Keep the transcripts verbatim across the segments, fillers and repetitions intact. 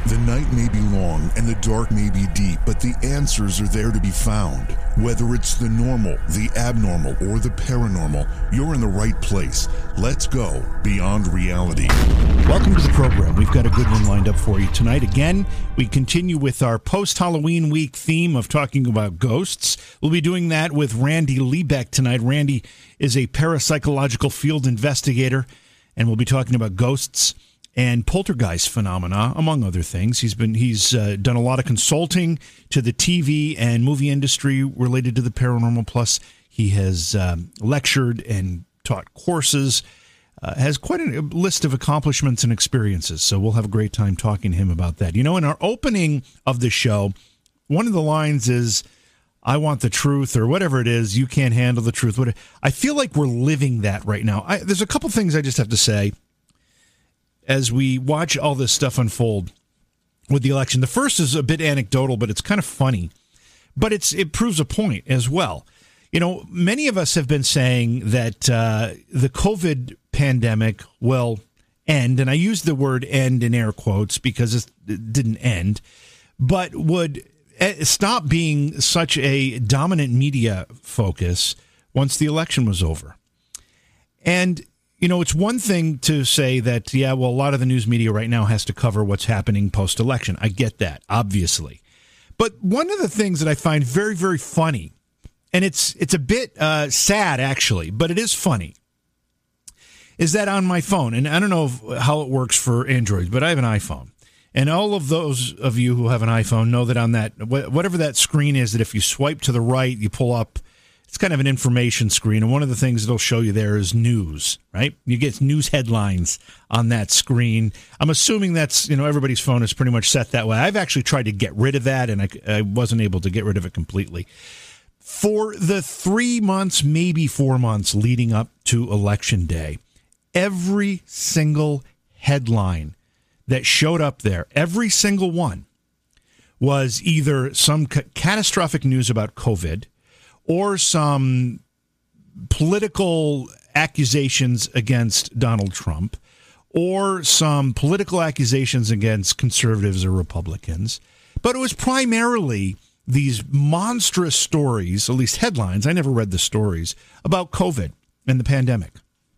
The night may be long and the dark may be deep, but the answers are there to be found. Whether it's the normal, the abnormal, or the paranormal, you're in the right place. Let's go beyond reality. Welcome to the program. We've got a good one lined up for you tonight. Again, we continue with our post-Halloween week theme of talking about ghosts. We'll be doing that with Randy Liebeck tonight. Randy is a parapsychological field investigator, and we'll be talking about ghosts and poltergeist phenomena, among other things. He's been he's uh, done a lot of consulting to the T V and movie industry related to the paranormal. Plus, he has um, lectured and taught courses, uh, has quite a list of accomplishments and experiences. So we'll have a great time talking to him about that. You know, in our opening of the show, one of the lines is, I want the truth, or whatever it is, you can't handle the truth. I feel like we're living that right now. I, there's a couple things I just have to say as we watch all this stuff unfold with the election. The first is a bit anecdotal, but it's kind of funny. But it's it proves a point as well. You know, many of us have been saying that uh, the COVID pandemic will end, and I use the word end in air quotes because it didn't end, but would stop being such a dominant media focus once the election was over. And you know, it's one thing to say that, yeah, well, a lot of the news media right now has to cover what's happening post-election. I get that, obviously. But one of the things that I find very, very funny, and it's it's a bit uh, sad, actually, but it is funny, is that on my phone, and I don't know how it works for Androids, but I have an iPhone. And all of those of you who have an iPhone know that on that, whatever that screen is, that if you swipe to the right, you pull up, it's kind of an information screen, and one of the things it'll show you there is news, right? You get news headlines on that screen. I'm assuming that's, you know, everybody's phone is pretty much set that way. I've actually tried to get rid of that, and I, I wasn't able to get rid of it completely. For the three months, maybe four months leading up to Election Day, every single headline that showed up there, every single one, was either some ca- catastrophic news about COVID, or some political accusations against Donald Trump, or some political accusations against conservatives or Republicans. But it was primarily these monstrous stories, at least headlines, I never read the stories, about COVID and the pandemic.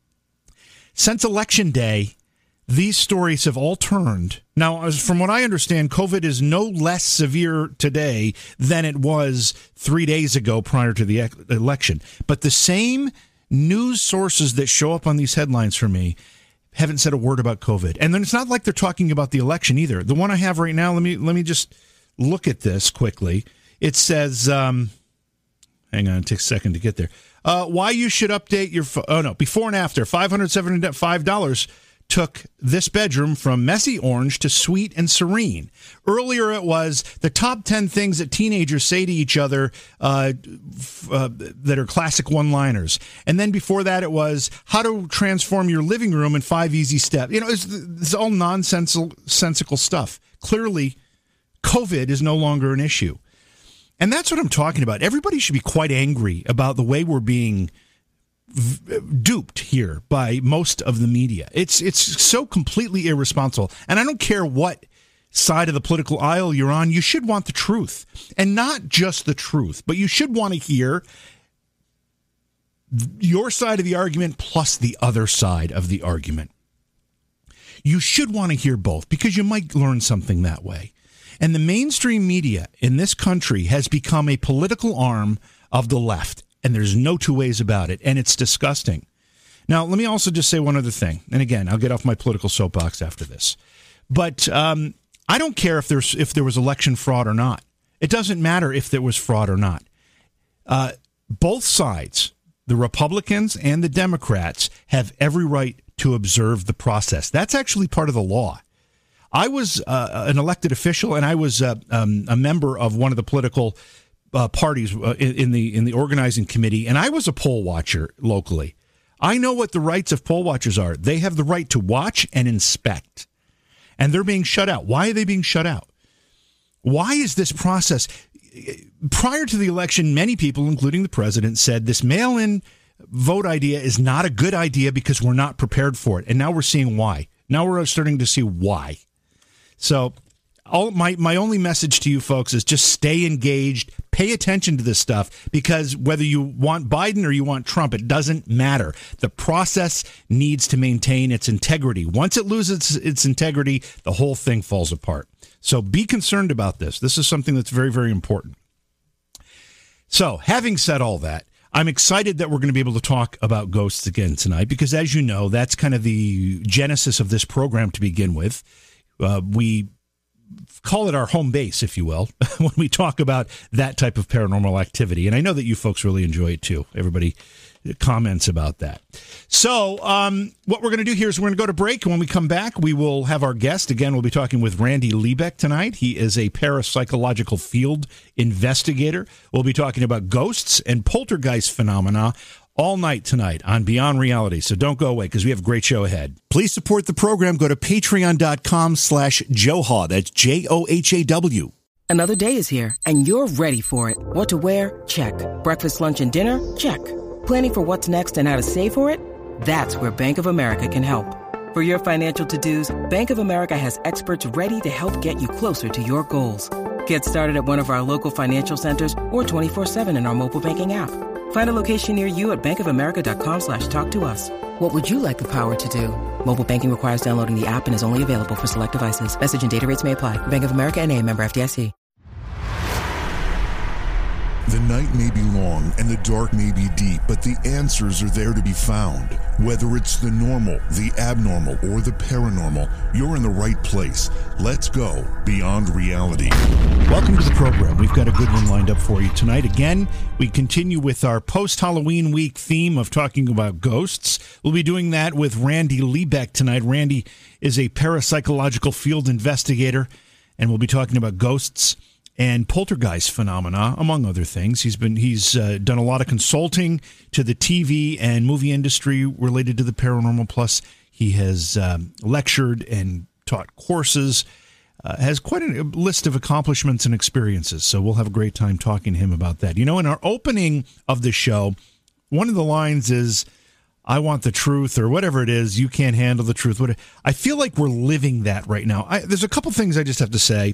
Since Election Day, these stories have all turned. Now, as from what I understand, COVID is no less severe today than it was three days ago prior to the election. But the same news sources that show up on these headlines for me haven't said a word about COVID. And then it's not like they're talking about the election either. The one I have right now, let me let me just look at this quickly. It says, um, hang on, it takes a second to get there. Uh, why you should update your, fo- oh no, before and after, five hundred seventy-five dollars took this bedroom from messy orange to sweet and serene. Earlier it was the top ten things that teenagers say to each other uh, f- uh, that are classic one-liners. And then before that it was how to transform your living room in five easy steps. You know, it's, it's all nonsensical sensical stuff. Clearly, COVID is no longer an issue. And that's what I'm talking about. Everybody should be quite angry about the way we're being v- duped here by most of the media. It's it's so completely irresponsible. And I don't care what side of the political aisle you're on, you should want the truth. And not just the truth, but you should want to hear your side of the argument plus the other side of the argument. You should want to hear both because you might learn something that way. And the mainstream media in this country has become a political arm of the left. And there's no two ways about it. And it's disgusting. Now, let me also just say one other thing. And again, I'll get off my political soapbox after this. But um, I don't care if there's if there was election fraud or not. It doesn't matter if there was fraud or not. Uh, both sides, the Republicans and the Democrats, have every right to observe the process. That's actually part of the law. I was uh, an elected official, and I was uh, um, a member of one of the political uh, parties uh, in, in the in the organizing committee, and I was a poll watcher locally. I know what the rights of poll watchers are. They have the right to watch and inspect, and they're being shut out. Why are they being shut out? Why is this process? Prior to the election, many people, including the president, said this mail-in vote idea is not a good idea because we're not prepared for it, and now we're seeing why. Now we're starting to see why. So all my, my only message to you folks is just stay engaged, pay attention to this stuff, because whether you want Biden or you want Trump, it doesn't matter. The process needs to maintain its integrity. Once it loses its, its integrity, the whole thing falls apart. So be concerned about this. This is something that's very, very important. So having said all that, I'm excited that we're going to be able to talk about ghosts again tonight, because as you know, that's kind of the genesis of this program to begin with. Uh, we call it our home base, if you will, when we talk about that type of paranormal activity. And I know that you folks really enjoy it too. Everybody comments about that. So um, what we're going to do here is we're going to go to break. And when we come back, we will have our guest. Again, we'll be talking with Randy Liebeck tonight. He is a parapsychological field investigator. We'll be talking about ghosts and poltergeist phenomena all night tonight on Beyond Reality. So don't go away, because we have a great show ahead. Please support the program. Go to patreon.com slash Johaw. That's J O H A W. Another day is here, and you're ready for it. What to wear? Check. Breakfast, lunch, and dinner? Check. Planning for what's next and how to save for it? That's where Bank of America can help. For your financial to-dos, Bank of America has experts ready to help get you closer to your goals. Get started at one of our local financial centers or twenty-four seven in our mobile banking app. Find a location near you at bankofamerica.com slash talk to us. What would you like the power to do? Mobile banking requires downloading the app and is only available for select devices. Message and data rates may apply. Bank of America N A, member F D I C. The night may be long and the dark may be deep, but the answers are there to be found. Whether it's the normal, the abnormal, or the paranormal, you're in the right place. Let's go beyond reality. Welcome to the program. We've got a good one lined up for you tonight. Again, we continue with our post-Halloween week theme of talking about ghosts. We'll be doing that with Randy Liebeck tonight. Randy is a parapsychological field investigator, and we'll be talking about ghosts and poltergeist phenomena, among other things. He's been he's uh, done a lot of consulting to the T V and movie industry related to the paranormal. Plus, he has um, lectured and taught courses, uh, has quite a list of accomplishments and experiences. So we'll have a great time talking to him about that. You know, in our opening of the show, one of the lines is, I want the truth, or whatever it is, you can't handle the truth. I feel like we're living that right now. I, there's a couple things I just have to say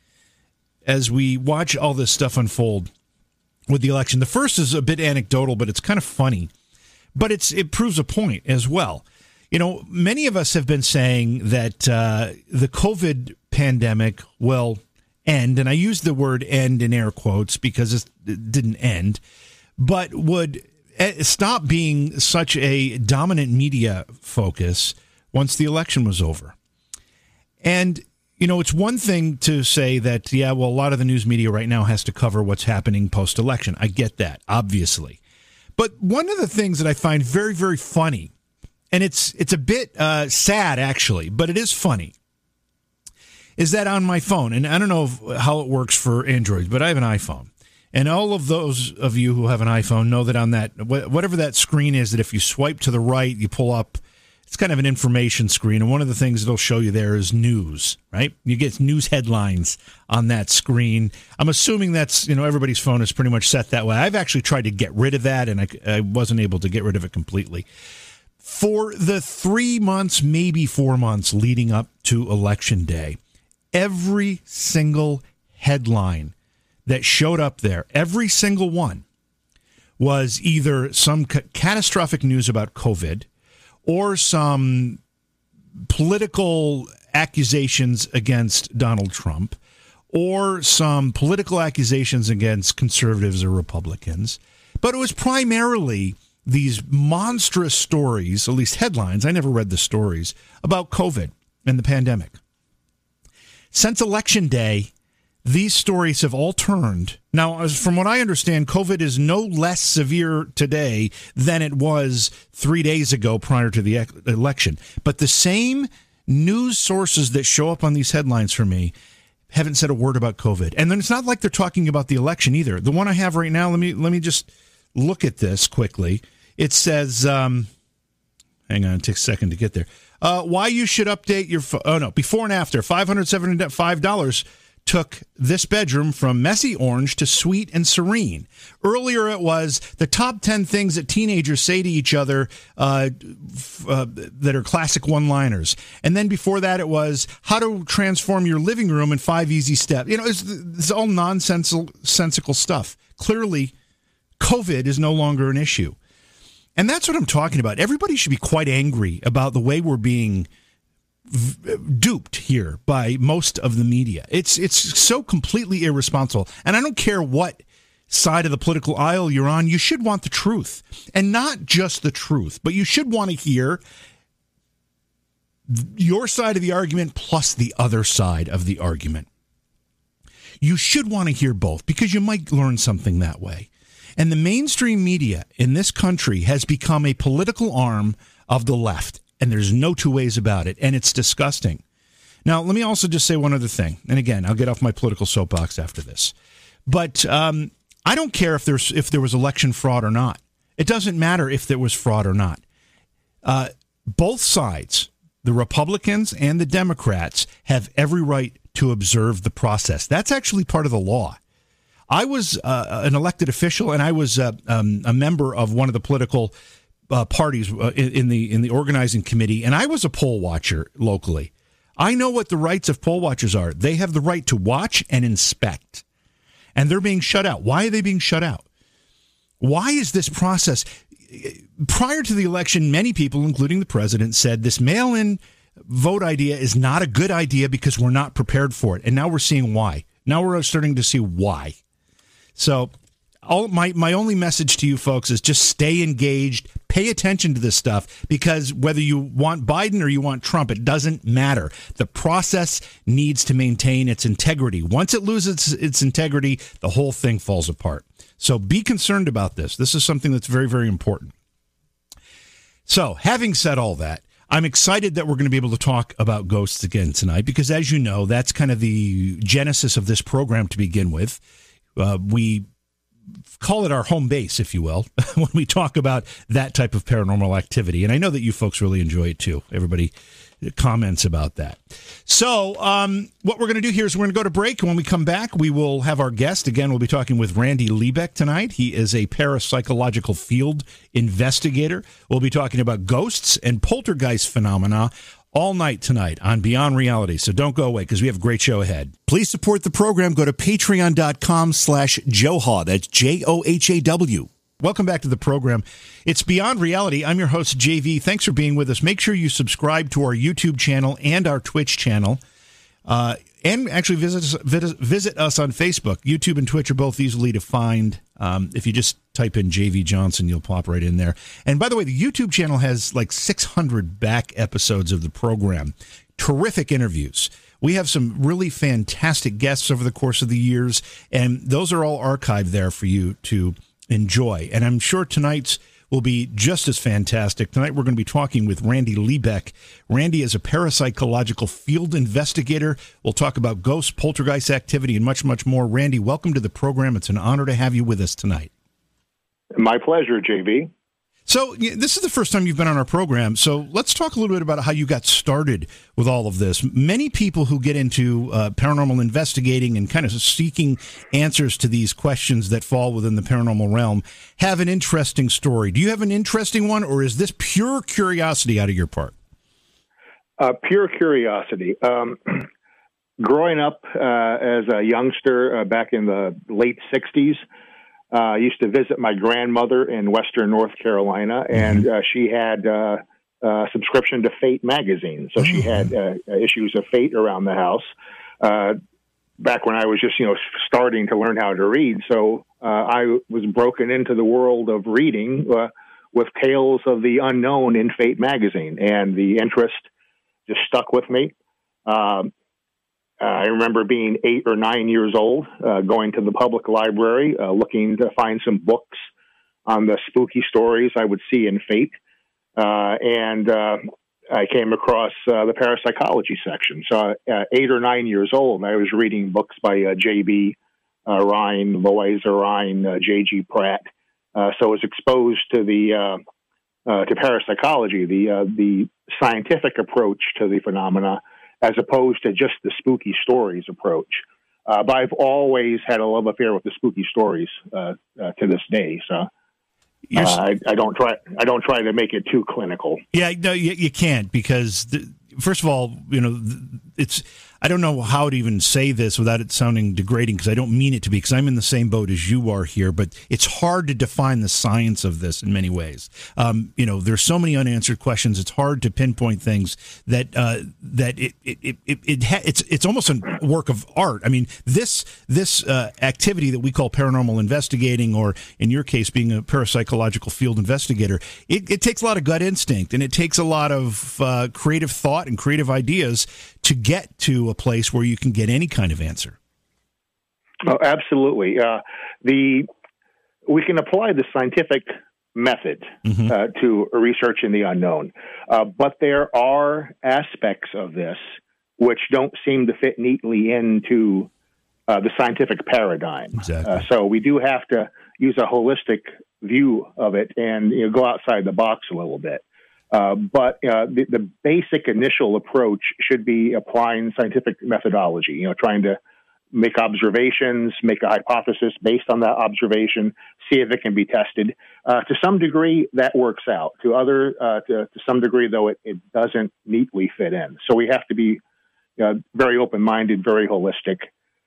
as we watch all this stuff unfold with the election. The first is a bit anecdotal, but it's kind of funny. But it's it proves a point as well. You know, many of us have been saying that uh, the COVID pandemic will end, and I use the word end in air quotes because it didn't end, but would stop being such a dominant media focus once the election was over. And you know, it's one thing to say that, yeah, well, a lot of the news media right now has to cover what's happening post-election. I get that, obviously. But one of the things that I find very, very funny, and it's it's a bit uh, sad, actually, but it is funny, is that on my phone, and I don't know how it works for Androids, but I have an iPhone. And all of those of you who have an iPhone know that on that, whatever that screen is, that if you swipe to the right, you pull up, it's kind of an information screen, and one of the things it'll show you there is news, right? You get news headlines on that screen. I'm assuming that's, you know, everybody's phone is pretty much set that way. I've actually tried to get rid of that, and I, I wasn't able to get rid of it completely. For the three months, maybe four months leading up to Election Day, every single headline that showed up there, every single one, was either some ca- catastrophic news about COVID, or some political accusations against Donald Trump, or some political accusations against conservatives or Republicans. But it was primarily these monstrous stories, at least headlines, I never read the stories, about COVID and the pandemic. Since Election Day, these stories have all turned. Now, as from what I understand, COVID is no less severe today than it was three days ago prior to the election. But the same news sources that show up on these headlines for me haven't said a word about COVID. And then it's not like they're talking about the election either. The one I have right now, let me let me just look at this quickly. It says, um, hang on, it takes a second to get there. Uh, why you should update your, fo- oh no, before and after, five hundred seventy-five dollars took this bedroom from messy orange to sweet and serene. Earlier, it was the top ten things that teenagers say to each other uh, f- uh, that are classic one-liners. And then before that, it was how to transform your living room in five easy steps. You know, it's, it's all nonsensical stuff. Clearly, COVID is no longer an issue. And that's what I'm talking about. Everybody should be quite angry about the way we're being v- duped here by most of the media. It's it's so completely irresponsible. And I don't care what side of the political aisle you're on, you should want the truth. And not just the truth, but you should want to hear your side of the argument plus the other side of the argument. You should want to hear both because you might learn something that way. And the mainstream media in this country has become a political arm of the left, and there's no two ways about it, and it's disgusting. Now, let me also just say one other thing, and again, I'll get off my political soapbox after this. But um, I don't care if there's if there was election fraud or not. It doesn't matter if there was fraud or not. Uh, both sides, the Republicans and the Democrats, have every right to observe the process. That's actually part of the law. I was uh, an elected official, and I was uh, um, a member of one of the political uh, parties uh, in, in the in the organizing committee, and I was a poll watcher locally. I know what the rights of poll watchers are. They have the right to watch and inspect, and they're being shut out. Why are they being shut out? Why is this process? Prior to the election, many people, including the president, said this mail-in vote idea is not a good idea because we're not prepared for it, and now we're seeing why. Now we're starting to see why. So all, my, my only message to you folks is just stay engaged, pay attention to this stuff, because whether you want Biden or you want Trump, it doesn't matter. The process needs to maintain its integrity. Once it loses its, its integrity, the whole thing falls apart. So be concerned about this. This is something that's very, very important. So having said all that, I'm excited that we're going to be able to talk about ghosts again tonight, because as you know, that's kind of the genesis of this program to begin with. Uh, we call it our home base, if you will, when we talk about that type of paranormal activity. And I know that you folks really enjoy it, too. Everybody comments about that. So um, what we're going to do here is we're going to go to break. And when we come back, we will have our guest. Again, we'll be talking with Randy Liebeck tonight. He is a parapsychological field investigator. We'll be talking about ghosts and poltergeist phenomena all night tonight on Beyond Reality. So don't go away, because we have a great show ahead. Please support the program. Go to patreon.com slash Johaw. That's J O H A W. Welcome back to the program. It's Beyond Reality. I'm your host, J V. Thanks for being with us. Make sure you subscribe to our YouTube channel and our Twitch channel. Uh, and actually visit us, visit us on Facebook. YouTube and Twitch are both easily to find. Um, if you just type in J V Johnson, you'll pop right in there. And by the way, the YouTube channel has like six hundred back episodes of the program. Terrific interviews. We have some really fantastic guests over the course of the years, and those are all archived there for you to enjoy. And I'm sure tonight's will be just as fantastic. Tonight we're going to be talking with Randy Liebeck. Randy is a parapsychological field investigator. We'll talk about ghosts, poltergeist activity, and much, much more. Randy, welcome to the program. It's an honor to have you with us tonight. My pleasure, J V. So this is the first time you've been on our program, so let's talk a little bit about how you got started with all of this. Many people who get into uh, paranormal investigating and kind of seeking answers to these questions that fall within the paranormal realm have an interesting story. Do you have an interesting one, or is this pure curiosity out of your part? Uh, pure curiosity. Um, growing up uh, as a youngster uh, back in the late sixties, Uh, I used to visit my grandmother in Western North Carolina, and uh, she had uh, a subscription to Fate magazine. So she had uh, issues of Fate around the house uh, back when I was just, you know, starting to learn how to read. So uh, I was broken into the world of reading uh, with Tales of the Unknown in Fate magazine, and the interest just stuck with me. Um, Uh, I remember being eight or nine years old, uh, going to the public library, uh, looking to find some books on the spooky stories I would see in Fate. Uh, and uh, I came across uh, the parapsychology section. So uh, eight or nine years old, I was reading books by uh, J B Uh, Rhine, Loiza Rhine, uh, J G Pratt. Uh, so I was exposed to the uh, uh, to parapsychology, the uh, the scientific approach to the phenomena, as opposed to just the spooky stories approach. Uh, but I've always had a love affair with the spooky stories uh, uh, to this day. So uh, I, I don't try. I don't try to make it too clinical. Yeah, no, you, you can't because the, first of all, you know, it's. I don't know how to even say this without it sounding degrading because I don't mean it to be because I'm in the same boat as you are here, but it's hard to define the science of this in many ways. Um, you know, there's so many unanswered questions. It's hard to pinpoint things that uh, that it it it, it, it ha- it's it's almost a work of art. I mean, this this uh, activity that we call paranormal investigating, or in your case, being a parapsychological field investigator, it, it takes a lot of gut instinct and it takes a lot of uh, creative thought and creative ideas to get to a place where you can get any kind of answer. Oh, absolutely. Uh, the we can apply the scientific method mm-hmm. uh, to research in the unknown, uh, but there are aspects of this which don't seem to fit neatly into uh, the scientific paradigm. Exactly. Uh, so we do have to use a holistic view of it and you know, go outside the box a little bit. Uh, but uh, the, the basic initial approach should be applying scientific methodology, you know, trying to make observations, make a hypothesis based on that observation, see if it can be tested. Uh, to some degree, that works out. To other, uh, to, to some degree, though, it, it doesn't neatly fit in. So we have to be uh, very open-minded, very holistic.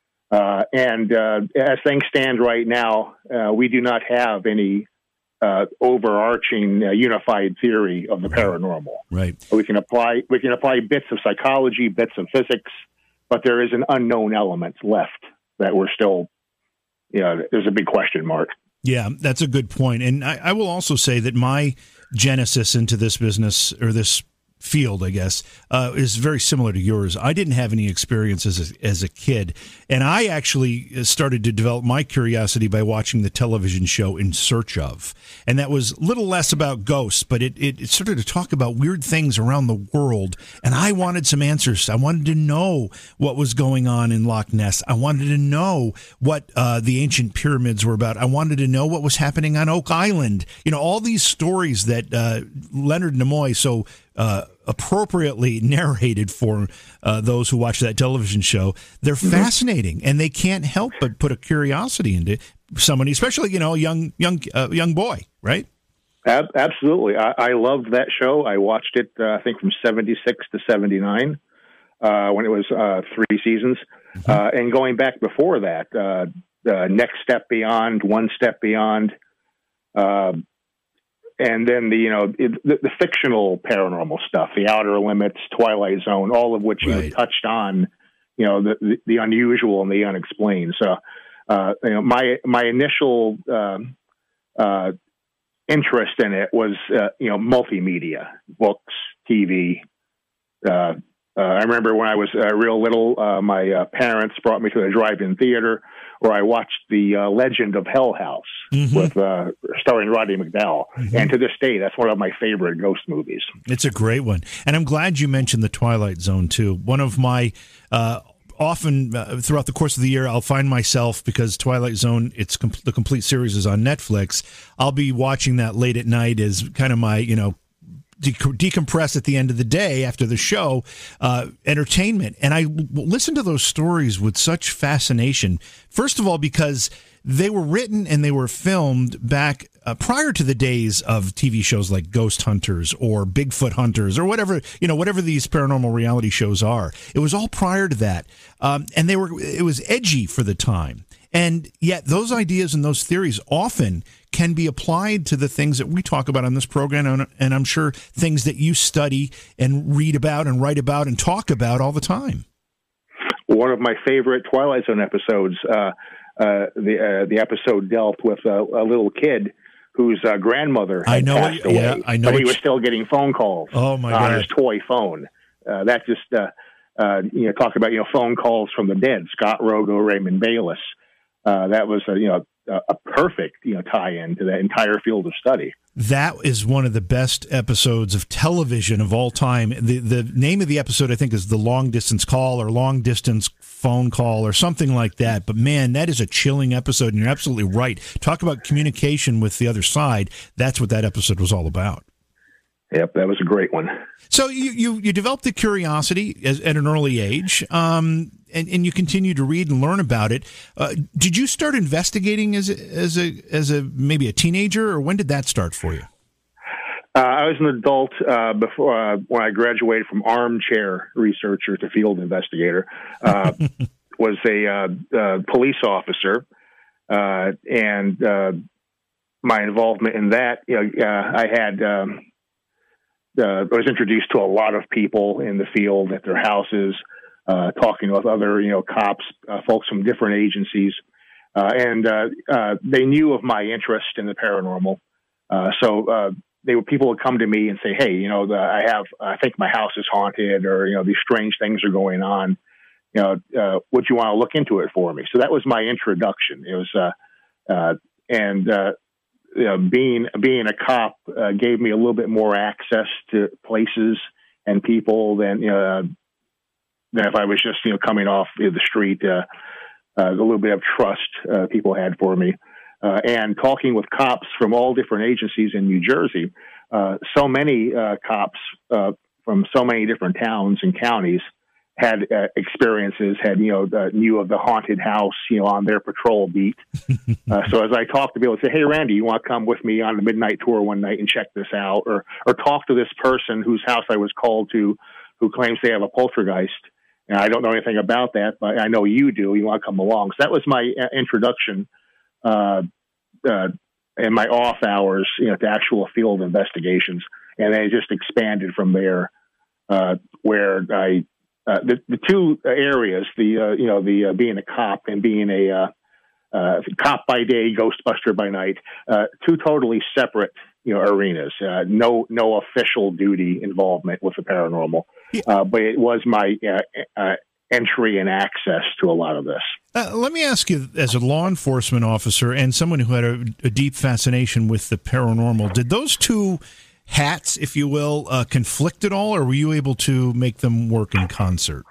Uh, and uh, as things stand right now, uh, we do not have any Uh, overarching uh, unified theory of the paranormal. Right. We can apply we can apply bits of psychology, bits of physics, but there is an unknown element left that we're still, you know, there's a big question mark. Yeah, that's a good point. And I, I will also say that my genesis into this business or this field, I guess, uh, is very similar to yours. I didn't have any experience as a, as a kid, and I actually started to develop my curiosity by watching the television show In Search Of, and that was a little less about ghosts, but it, it, it started to talk about weird things around the world, and I wanted some answers. I wanted to know what was going on in Loch Ness. I wanted to know what uh, the ancient pyramids were about. I wanted to know what was happening on Oak Island. You know, all these stories that uh, Leonard Nimoy so Uh, appropriately narrated for uh, those who watch that television show. They're mm-hmm. fascinating, and they can't help but put a curiosity into somebody, especially you know, young young uh, young boy, right? Ab- absolutely, I-, I loved that show. I watched it, uh, I think, from seventy-six to seventy-nine uh, when it was uh, three seasons, mm-hmm. uh, and going back before that, uh, the Next Step Beyond, One Step Beyond. Uh, And then the you know it, the, the fictional paranormal stuff, the Outer Limits, Twilight Zone, all of which right. you know, touched on, you know, the, the the unusual and the unexplained. So, uh, you know, my my initial uh, uh, interest in it was uh, you know multimedia, books, T V. Uh, uh, I remember when I was uh, real little, uh, my uh, parents brought me to a drive-in theater where I watched the uh, Legend of Hell House mm-hmm. with uh, starring Roddy McDowall, mm-hmm. and to this day, that's one of my favorite ghost movies. It's a great one, and I'm glad you mentioned the Twilight Zone too. One of my uh, often uh, throughout the course of the year, I'll find myself because Twilight Zone, it's com- the complete series is on Netflix. I'll be watching that late at night as kind of my you know. decompress at the end of the day after the show, uh, entertainment. And I listen to those stories with such fascination. First of all, because they were written and they were filmed back uh, prior to the days of T V shows like Ghost Hunters or Bigfoot Hunters or whatever, you know, whatever these paranormal reality shows are. It was all prior to that. Um, and they were, it was edgy for the time. And yet those ideas and those theories often can be applied to the things that we talk about on this program, and, and I'm sure things that you study and read about and write about and talk about all the time. One of my favorite Twilight Zone episodes, uh, uh, the uh, the episode dealt with a, a little kid whose uh, grandmother had I know passed it, away, yeah, I know but he was still getting phone calls oh my on God. his toy phone. Uh, that just, uh, uh, you know, talk about, you know, phone calls from the dead, Scott Rogo, Raymond Bayless. Uh, that was, a, you know, a perfect, you know, tie-in to the entire field of study. That is one of the best episodes of television of all time. The the name of the episode, I think, is The Long Distance Call or Long Distance Phone Call or something like that. But, man, that is a chilling episode, and you're absolutely right. Talk about communication with the other side. That's what that episode was all about. Yep, that was a great one. So you, you, you developed the curiosity as, at an early age, um, and, and you continue to read and learn about it. Uh, did you start investigating as a, as a as a maybe a teenager, or when did that start for you? Uh, I was an adult uh, before uh, when I graduated from armchair researcher to field investigator. Uh, was a uh, uh, police officer, uh, and uh, my involvement in that, you know, uh, I had um, uh, I was introduced to a lot of people in the field at their houses, uh, talking with other, you know, cops, uh, folks from different agencies, uh, and uh, uh, they knew of my interest in the paranormal. Uh, so uh, they were people would come to me and say, "Hey, you know, the, I have, I think my house is haunted, or you know, these strange things are going on. You know, uh, would you want to look into it for me?" So that was my introduction. It was, uh, uh, and uh, you know, being being a cop uh, gave me a little bit more access to places and people than you know, uh, than if I was just you know coming off the street. Uh, uh, a little bit of trust uh, people had for me. Uh, and talking with cops from all different agencies in New Jersey, uh, so many uh, cops uh, from so many different towns and counties had uh, experiences, had, you know, uh, knew of the haunted house, you know, on their patrol beat. uh, so as I talked to people, I'd say, "Hey, Randy, you want to come with me on the midnight tour one night and check this out?" Or, or talk to this person whose house I was called to, who claims they have a poltergeist. And I don't know anything about that, but I know you do. You want to come along. So that was my uh, introduction uh, uh, in my off hours, you know, to actual field investigations. And then it just expanded from there, uh, where I, uh, the, the two areas, the, uh, you know, the, uh, being a cop and being a, uh, uh, cop by day, Ghostbuster by night, uh, two totally separate, you know, arenas, uh, no, no official duty involvement with the paranormal. Uh, but it was my, uh, uh, entry and access to a lot of this. Uh, let me ask you, as a law enforcement officer and someone who had a, a deep fascination with the paranormal, did those two hats, if you will, uh, conflict at all, or were you able to make them work in concert?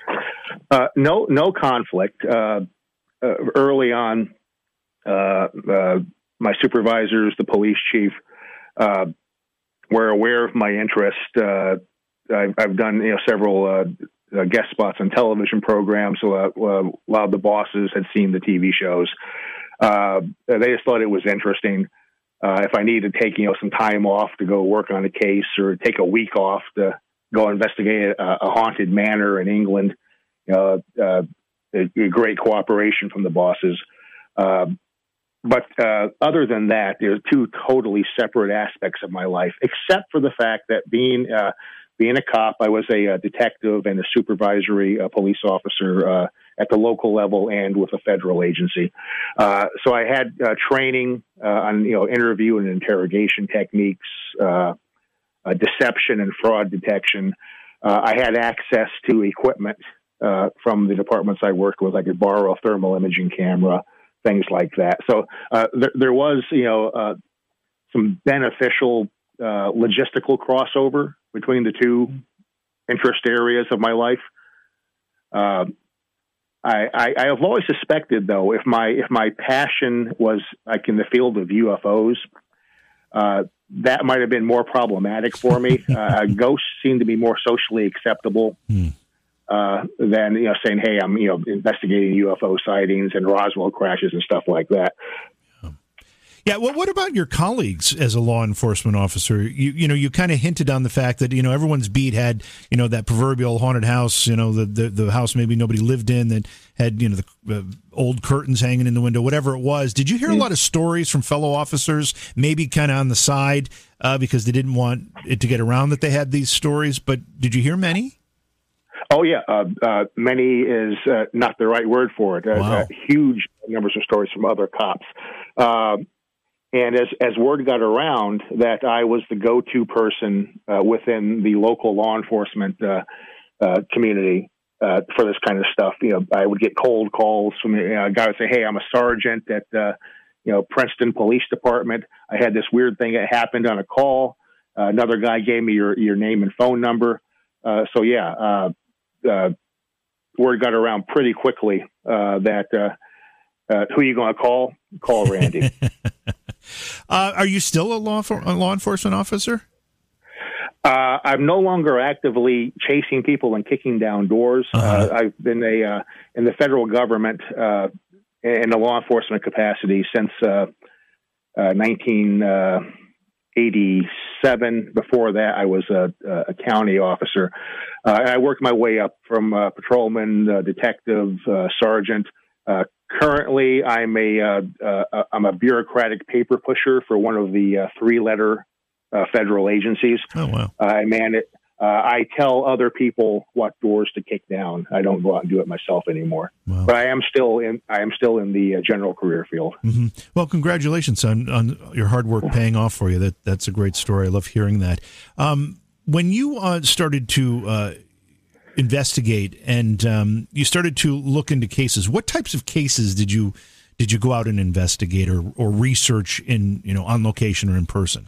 Uh, no, no conflict. Uh, uh, early on, uh, uh, my supervisors, the police chief, uh, were aware of my interest. Uh, I've, I've done, you know, several, uh, Uh, guest spots on television programs. So uh, uh, a lot of the bosses had seen the T V shows. Uh, they just thought it was interesting. Uh, if I needed to take, you know, some time off to go work on a case, or take a week off to go investigate a, a haunted manor in England, uh, uh, a, a great cooperation from the bosses. Uh, but uh, other than that, there are two totally separate aspects of my life, except for the fact that being uh, Being a cop, I was a, a detective and a supervisory uh, police officer uh, at the local level and with a federal agency. Uh, so I had uh, training uh, on, you know, interview and interrogation techniques, uh, uh, deception and fraud detection. Uh, I had access to equipment uh, from the departments I worked with. I could borrow a thermal imaging camera, things like that. So uh, th- there was, you know, uh, some beneficial uh, logistical crossover between the two interest areas of my life. Uh, I, I, I have always suspected, though, if my if my passion was like in the field of U F Os, uh, that might have been more problematic for me. uh, ghosts seem to be more socially acceptable mm. uh, than, you know, saying, "Hey, I'm, you know, investigating U F O sightings and Roswell crashes and stuff like that." Yeah, well, what about your colleagues as a law enforcement officer? You you know, you kind of hinted on the fact that, you know, everyone's beat had, you know, that proverbial haunted house, you know, the the, the house maybe nobody lived in, that had, you know, the uh, old curtains hanging in the window, whatever it was. Did you hear a lot of stories from fellow officers, maybe kind of on the side uh, because they didn't want it to get around that they had these stories, but did you hear many? Oh, yeah. Uh, uh, many is uh, not the right word for it. Uh, wow. uh, huge numbers of stories from other cops. Uh, And as, as word got around that I was the go-to person uh, within the local law enforcement uh, uh, community uh, for this kind of stuff, you know, I would get cold calls from, you know, a guy would say, "Hey, I'm a sergeant at, uh, you know, Princeton Police Department. I had this weird thing that happened on a call. Uh, another guy gave me your, your name and phone number." Uh, so, yeah, uh, uh, word got around pretty quickly uh, that uh, uh, who are you going to call? Call Randy. Uh, are you still a law for, a law enforcement officer? Uh, I'm no longer actively chasing people and kicking down doors. Uh-huh. Uh, I've been a uh, in the federal government uh, in the law enforcement capacity since uh, uh, nineteen eighty-seven. Before that, I was a, a county officer. Uh, and I worked my way up from uh, patrolman, uh, detective, uh, sergeant. Uh, currently, I'm a uh, uh, I'm a bureaucratic paper pusher for one of the uh, three-letter uh, federal agencies. Oh wow! Uh, I man it. Uh, I tell other people what doors to kick down. I don't go out and do it myself anymore. Wow. But I am still in. I am still in the uh, general career field. Mm-hmm. Well, congratulations on, on your hard work paying off for you. That that's a great story. I love hearing that. Um, when you uh, started to uh, investigate and um, you started to look into cases, what types of cases did you did you go out and investigate or, or research in you know on location or in person?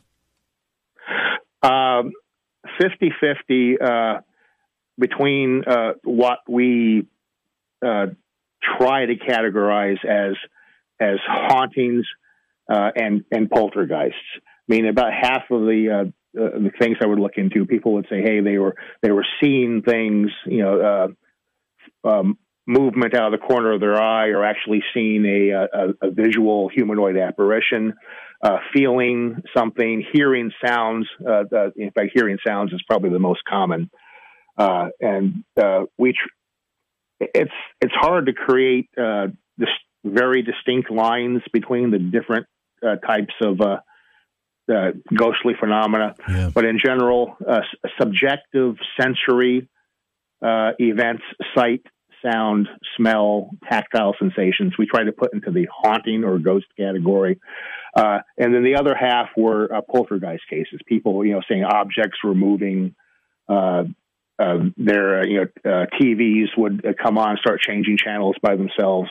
Um, fifty-fifty uh, between uh, what we uh, try to categorize as as hauntings uh, and and poltergeists. I mean, about half of the uh, uh, the things I would look into, people would say, "Hey, they were they were seeing things, you know, uh, um, movement out of the corner of their eye, or actually seeing a a, a visual humanoid apparition." Uh, feeling something, hearing sounds. Uh, uh, in fact, hearing sounds is probably the most common. Uh, and uh, we, tr- it's it's hard to create uh, this very distinct lines between the different uh, types of uh, uh, ghostly phenomena. Yeah. But in general, uh, s- subjective sensory uh, events, sight, sound, smell, tactile sensations, we try to put into the haunting or ghost category. Uh, and then the other half were uh, poltergeist cases. People, you know, saying objects were moving. Uh, uh, their, uh, you know, uh, T Vs would uh, come on, start changing channels by themselves.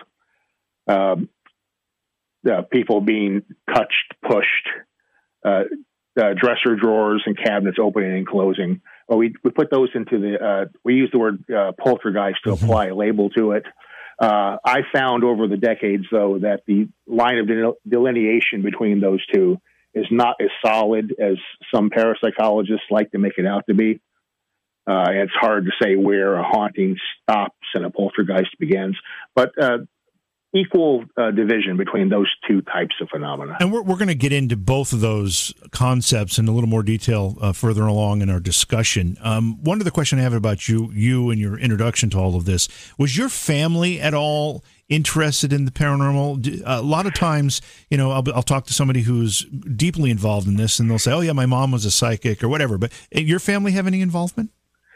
Um, uh, people being touched, pushed. Uh, uh, dresser drawers and cabinets opening and closing. Well, we we put those into the. Uh, we use the word uh, poltergeist to Mm-hmm. apply a label to it. Uh, I found over the decades, though, that the line of del- delineation between those two is not as solid as some parapsychologists like to make it out to be. Uh, it's hard to say where a haunting stops and a poltergeist begins, but uh, equal uh, division between those two types of phenomena. And we're, we're going to get into both of those concepts in a little more detail uh, further along in our discussion. Um, one of the questions I have about you, you and your introduction to all of this, was your family at all interested in the paranormal? A lot of times, you know, I'll, I'll talk to somebody who's deeply involved in this, and they'll say, "Oh yeah, my mom was a psychic," or whatever. But your family have any involvement?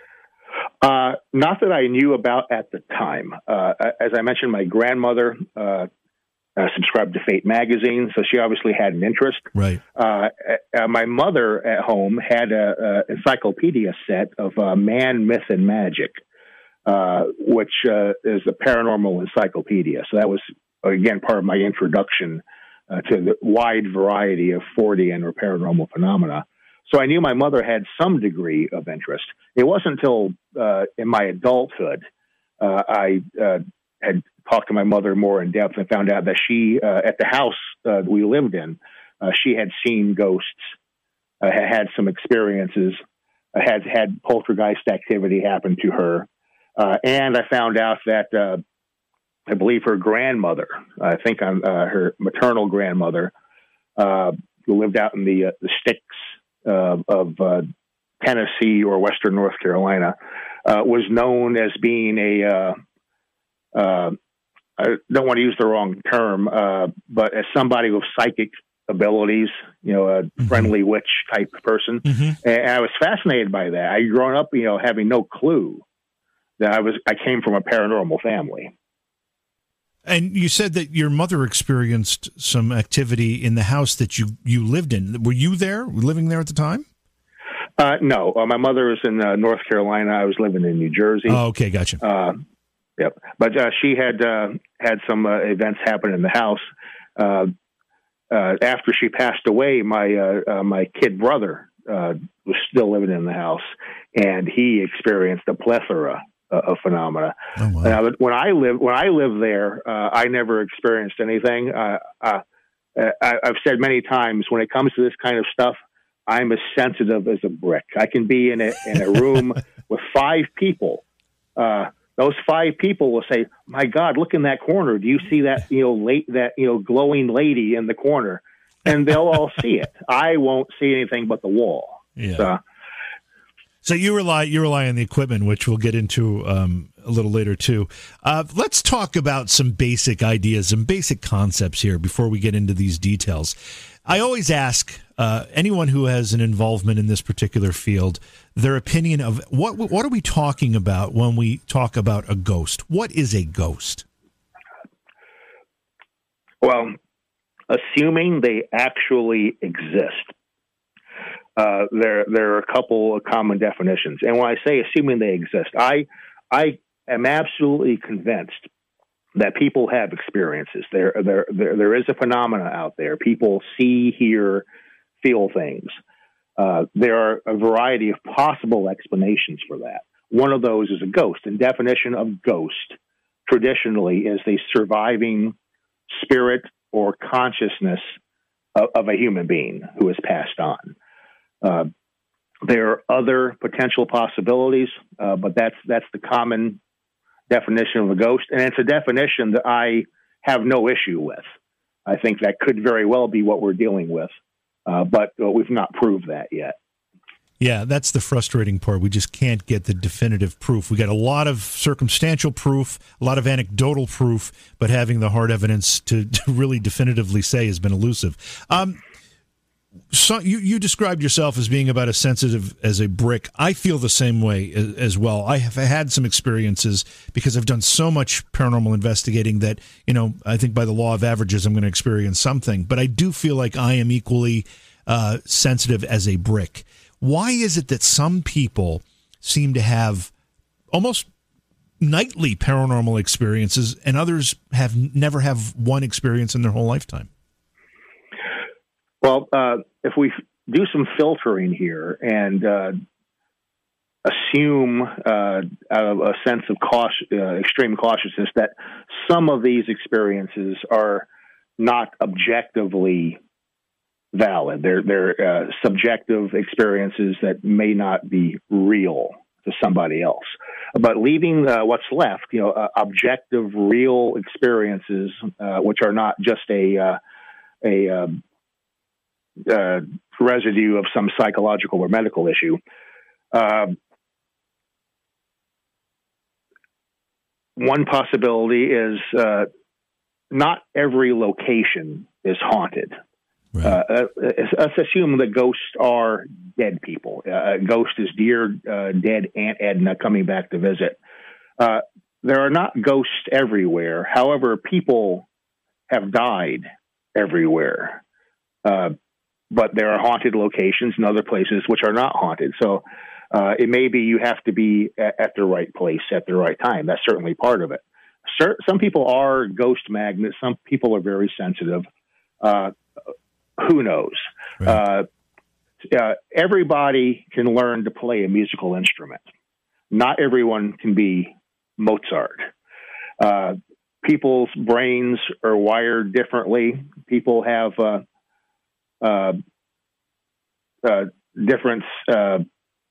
Uh, not that I knew about at the time. Uh, as I mentioned, my grandmother uh, uh, subscribed to Fate magazine, so she obviously had an interest. Right. Uh, uh, my mother at home had a, a encyclopedia set of uh, Man, Myth, and Magic, uh, which uh, is a paranormal encyclopedia. So that was, again, part of my introduction uh, to the wide variety of Fortean or paranormal phenomena. So I knew my mother had some degree of interest. It wasn't until uh, in my adulthood uh, I uh, had talked to my mother more in depth and found out that she, uh, at the house uh, we lived in, uh, she had seen ghosts, uh, had had some experiences, uh, had had poltergeist activity happen to her. Uh, and I found out that uh, I believe her grandmother, I think I'm, uh, her maternal grandmother, uh, who lived out in the, uh, the sticks, Uh, of uh, Tennessee or Western North Carolina, uh, was known as being a, uh, uh, I don't want to use the wrong term, uh, but as somebody with psychic abilities, you know, a mm-hmm. friendly witch type person. Mm-hmm. And I was fascinated by that. I grown up, you know, having no clue that I was, I came from a paranormal family. And you said that your mother experienced some activity in the house that you, you lived in. Were you there, living there at the time? Uh, no, uh, my mother was in uh, North Carolina. I was living in New Jersey. Oh, okay, gotcha. Uh, yep. But uh, she had uh, had some uh, events happen in the house. Uh, uh, after she passed away, my uh, uh, my kid brother uh, was still living in the house, and he experienced a plethora of phenomena. Oh, wow. Now, when I lived when I lived there, uh, I never experienced anything. Uh, uh, I, I've said many times, when it comes to this kind of stuff, I'm as sensitive as a brick. I can be in a in a room with five people. Uh, those five people will say, "My God, look in that corner. Do you see that you know late that you know glowing lady in the corner?" And they'll all see it. I won't see anything but the wall. Yeah. So, So you rely you rely on the equipment, which we'll get into um, a little later too. Uh, let's talk about some basic ideas, some basic concepts here before we get into these details. I always ask uh, anyone who has an involvement in this particular field their opinion of what what are we talking about when we talk about a ghost? What is a ghost? Well, assuming they actually exist. Uh, there, there are a couple of common definitions, and when I say assuming they exist, I, I am absolutely convinced that people have experiences. There, there, there, there is a phenomena out there. People see, hear, feel things. Uh, there are a variety of possible explanations for that. One of those is a ghost. And definition of ghost traditionally is a surviving spirit or consciousness of, of a human being who has passed on. Uh, there are other potential possibilities, uh, but that's that's the common definition of a ghost, and it's a definition that I have no issue with. I think that could very well be what we're dealing with, uh, but uh, we've not proved that yet. Yeah, that's the frustrating part. We just can't get the definitive proof. We got a lot of circumstantial proof, a lot of anecdotal proof, but having the hard evidence to, to really definitively say has been elusive. Um, so you, you described yourself as being about as sensitive as a brick. I feel the same way as, as well. I have had some experiences because I've done so much paranormal investigating that, you know, I think by the law of averages, I'm going to experience something. But I do feel like I am equally uh, sensitive as a brick. Why is it that some people seem to have almost nightly paranormal experiences and others have never have one experience in their whole lifetime? Well, uh, if we do some filtering here and uh, assume uh, out of a sense of caution, uh, extreme cautiousness that some of these experiences are not objectively valid. They're, they're uh, subjective experiences that may not be real to somebody else. But leaving uh, what's left, you know, uh, objective, real experiences, uh, which are not just a uh, a uh, uh, residue of some psychological or medical issue. Uh, one possibility is uh, not every location is haunted. Right. Uh, let's assume that ghosts are dead people. Uh, a ghost is dear, uh, dead Aunt Edna coming back to visit. Uh, there are not ghosts everywhere. However, people have died everywhere. Uh, but there are haunted locations in other places which are not haunted. So uh, it may be you have to be at, at the right place at the right time. That's certainly part of it. Some people are ghost magnets. Some people are very sensitive. Uh, Who knows? Right. Uh, uh, everybody can learn to play a musical instrument. Not everyone can be Mozart. Uh, people's brains are wired differently. People have uh, uh, uh, different uh,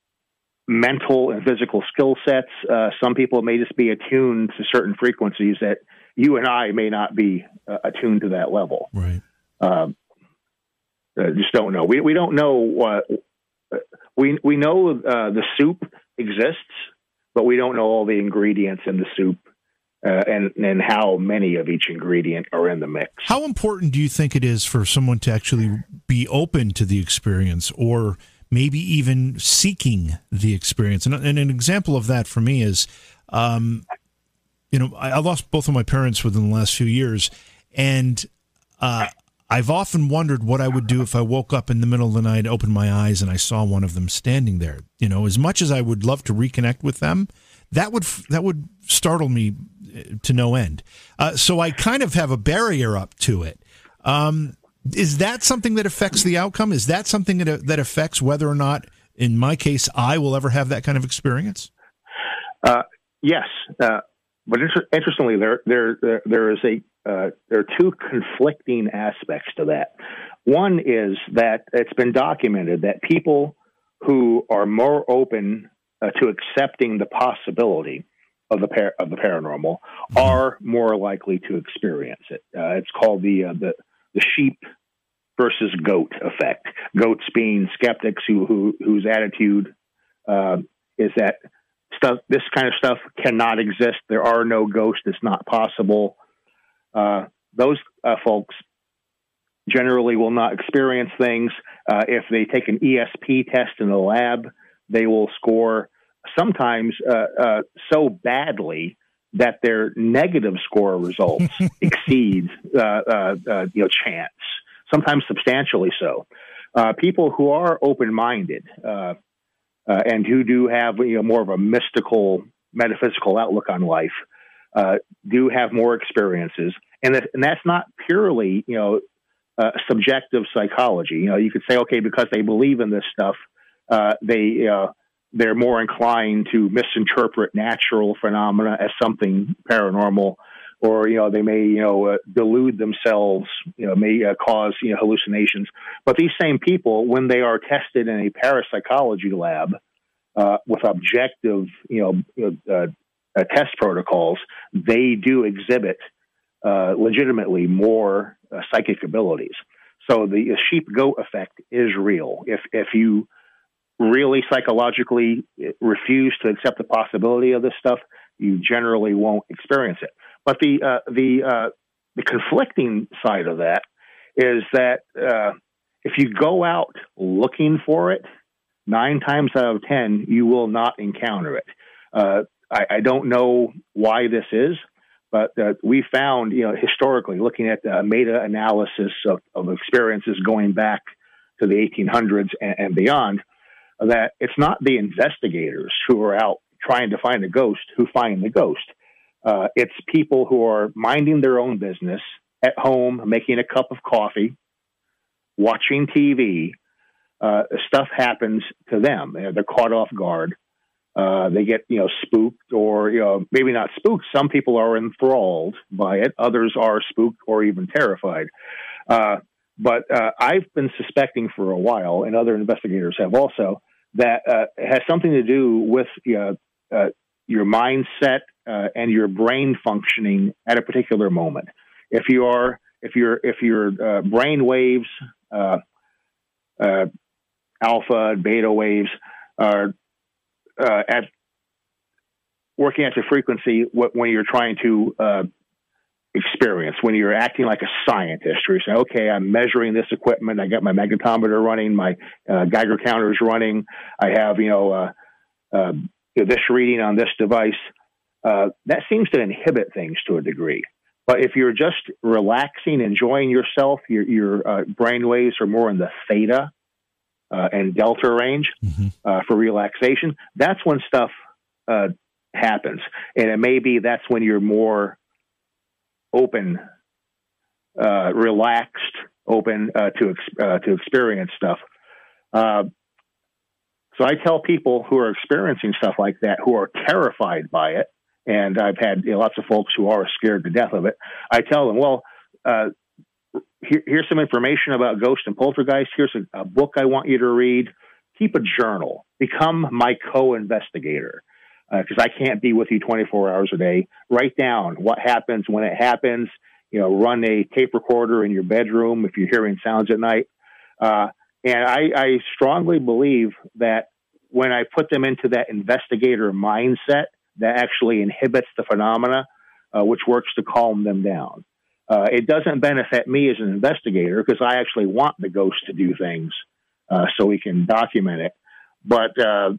mental and physical skill sets. Uh, some people may just be attuned to certain frequencies that you and I may not be uh, attuned to that level. Right. Uh, Uh, just don't know. We we don't know what uh, we we know. Uh, the soup exists, but we don't know all the ingredients in the soup uh, and and how many of each ingredient are in the mix. How important do you think it is for someone to actually be open to the experience, or maybe even seeking the experience? And, and an example of that for me is, um, you know, I, I lost both of my parents within the last few years, and uh, I've often wondered what I would do if I woke up in the middle of the night, opened my eyes, and I saw one of them standing there. You know, as much as I would love to reconnect with them, that would that would startle me to no end. Uh, so I kind of have a barrier up to it. Um, is that something that affects the outcome? Is that something that that affects whether or not, in my case, I will ever have that kind of experience? Uh, yes, uh, but inter- interestingly, there there there, there is a uh, there are two conflicting aspects to that. One is that it's been documented that people who are more open uh, to accepting the possibility of the par- of the paranormal are more likely to experience it. Uh, it's called the uh, the the sheep versus goat effect. Goats being skeptics who, who whose attitude uh, is that stuff, this kind of stuff cannot exist. There are no ghosts. It's not possible. Uh, those uh, folks generally will not experience things. Uh, if they take an E S P test in the lab, they will score sometimes uh, uh, so badly that their negative score results exceed uh, uh, uh, you know chance. Sometimes substantially so. Uh, people who are open-minded uh, uh, and who do have you know more of a mystical, metaphysical outlook on life uh, do have more experiences, and that, and that's not purely you know uh, subjective psychology. You know, you could say, okay, because they believe in this stuff, uh, they uh, they're more inclined to misinterpret natural phenomena as something paranormal. Or, you know, they may, you know, uh, delude themselves, you know, may uh, cause, you know, hallucinations. But these same people, when they are tested in a parapsychology lab uh, with objective, you know, you know uh, uh, test protocols, they do exhibit uh, legitimately more uh, psychic abilities. So the uh, sheep-goat effect is real. If if you really psychologically refuse to accept the possibility of this stuff, you generally won't experience it. But the uh, the uh, the conflicting side of that is that uh, if you go out looking for it, nine times out of ten you will not encounter it. Uh, I, I don't know why this is, but uh, we found, you know, historically, looking at the meta-analysis of, of experiences going back to the eighteen hundreds and, and beyond, that it's not the investigators who are out trying to find a ghost who find the ghost. Uh, it's people who are minding their own business at home, making a cup of coffee, watching T V. Uh, stuff happens to them. They're caught off guard. Uh, they get, you know, spooked, or, you know, maybe not spooked. Some people are enthralled by it. Others are spooked or even terrified. Uh, but uh, I've been suspecting for a while, and other investigators have also, that uh, it has something to do with uh, uh, your mindset uh, and your brain functioning at a particular moment. If you are, if your if your uh, brain waves, uh, uh, alpha, beta waves, are uh, at working at the frequency when you're trying to uh, experience, when you're acting like a scientist, or you say, okay, I'm measuring this equipment. I got my magnetometer running, my uh, Geiger counter is running. I have, you know, uh, uh, this reading on this device. Uh, that seems to inhibit things to a degree. But if you're just relaxing, enjoying yourself, your, your uh, brain waves are more in the theta uh, and delta range mm-hmm. uh, for relaxation. That's when stuff uh, happens. And it may be that's when you're more open, uh, relaxed, open uh, to ex- uh, to experience stuff. Uh, so I tell people who are experiencing stuff like that, who are terrified by it, and I've had you know, lots of folks who are scared to death of it. I tell them, well, uh, here, here's some information about ghosts and poltergeists. Here's a, a book I want you to read. Keep a journal. Become my co-investigator. Because uh, I can't be with you twenty-four hours a day. Write down what happens when it happens. You know, run a tape recorder in your bedroom if you're hearing sounds at night. Uh, and I, I strongly believe that when I put them into that investigator mindset, that actually inhibits the phenomena, uh, which works to calm them down. Uh, it doesn't benefit me as an investigator because I actually want the ghost to do things uh, so we can document it. But uh,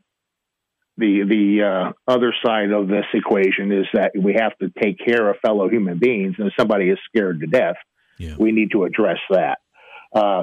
The the uh, other side of this equation is that we have to take care of fellow human beings, and if somebody is scared to death, yeah. we need to address that. Uh,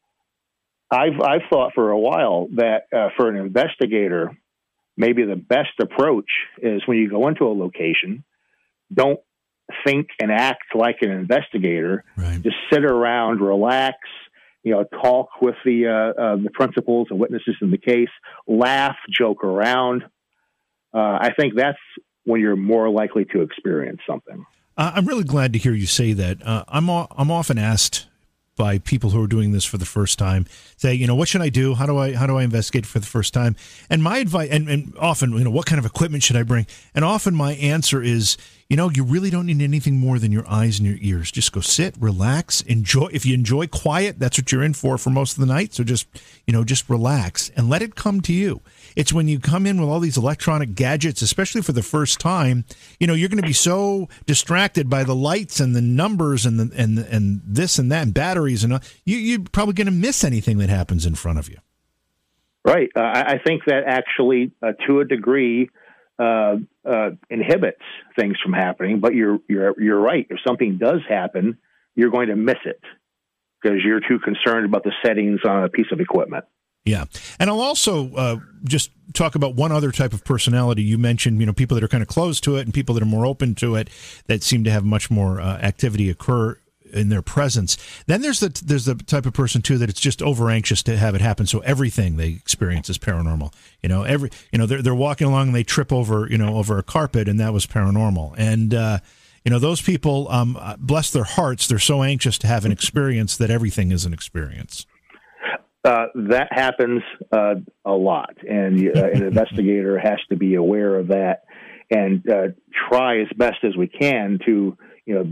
I've I've thought for a while that uh, for an investigator, maybe the best approach is when you go into a location, don't think and act like an investigator. Right. Just sit around, relax. You know, talk with the uh, uh, the principals and witnesses in the case, laugh, joke around. Uh, I think that's when you're more likely to experience something. Uh, I'm really glad to hear you say that. Uh, I'm I'm often asked by people who are doing this for the first time, say, you know, what should I do? How do I how do I investigate for the first time? And my advice, and, and often, you know, what kind of equipment should I bring? And often my answer is, you know, you really don't need anything more than your eyes and your ears. Just go sit, relax, enjoy. If you enjoy quiet, that's what you're in for for most of the night. So just, you know, just relax and let it come to you. It's when you come in with all these electronic gadgets, especially for the first time, you know, you're going to be so distracted by the lights and the numbers and the, and and this and that and batteries and all, you you're probably going to miss anything that happens in front of you. Right. Uh, I think that actually, uh, to a degree, uh, uh, inhibits things from happening. But you're you're you're right. If something does happen, you're going to miss it because you're too concerned about the settings on a piece of equipment. Yeah. And I'll also uh, just talk about one other type of personality. You mentioned, you know, people that are kind of closed to it and people that are more open to it that seem to have much more uh, activity occur in their presence. Then there's the there's the type of person too that it's just over anxious to have it happen. So everything they experience is paranormal. You know, every you know they're they're walking along and they trip over you know over a carpet and that was paranormal. And uh, you know those people, um, bless their hearts, they're so anxious to have an experience that everything is an experience. Uh, that happens uh, a lot, and uh, an investigator has to be aware of that and uh, try as best as we can to, you know,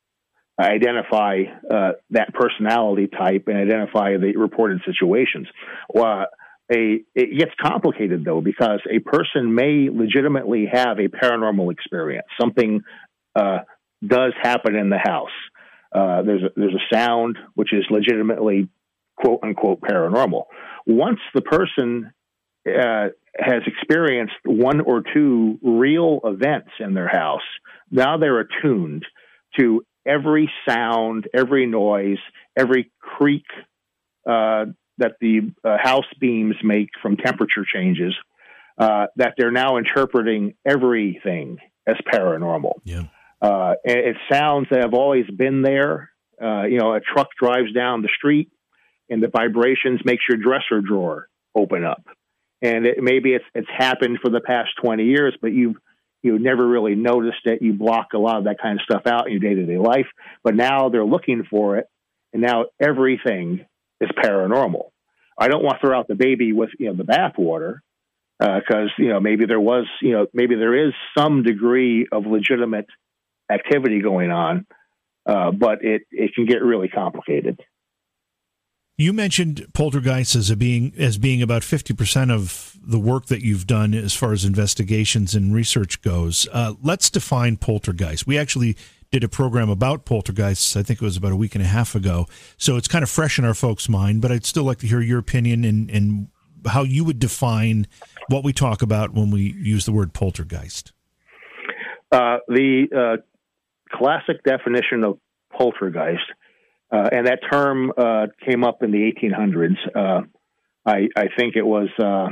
identify uh, that personality type and identify the reported situations. Uh, a it gets complicated though because a person may legitimately have a paranormal experience. Something uh, does happen in the house. Uh, there's a, there's a sound which is legitimately quote unquote paranormal. Once the person uh, has experienced one or two real events in their house, now they're attuned to every sound, every noise, every creak uh, that the uh, house beams make from temperature changes, uh, that they're now interpreting everything as paranormal. Yeah. Uh, and it's sounds that have always been there. Uh, you know, a truck drives down the street, and the vibrations makes your dresser drawer open up. And it, maybe it's it's happened for the past twenty years, but you've you never really noticed it. You block a lot of that kind of stuff out in your day-to-day life. But now they're looking for it, and now everything is paranormal. I don't want to throw out the baby with you know the bathwater because uh, you know maybe there was you know maybe there is some degree of legitimate activity going on, uh, but it it can get really complicated. You mentioned poltergeists as a being as being about fifty percent of the work that you've done as far as investigations and research goes. Uh, let's define poltergeist. We actually did a program about poltergeists, I think it was about a week and a half ago, so it's kind of fresh in our folks' mind, but I'd still like to hear your opinion and, and how you would define what we talk about when we use the word poltergeist. Uh, the uh, classic definition of poltergeist, Uh, and that term uh, came up in the eighteen hundreds. Uh, I, I think it was uh,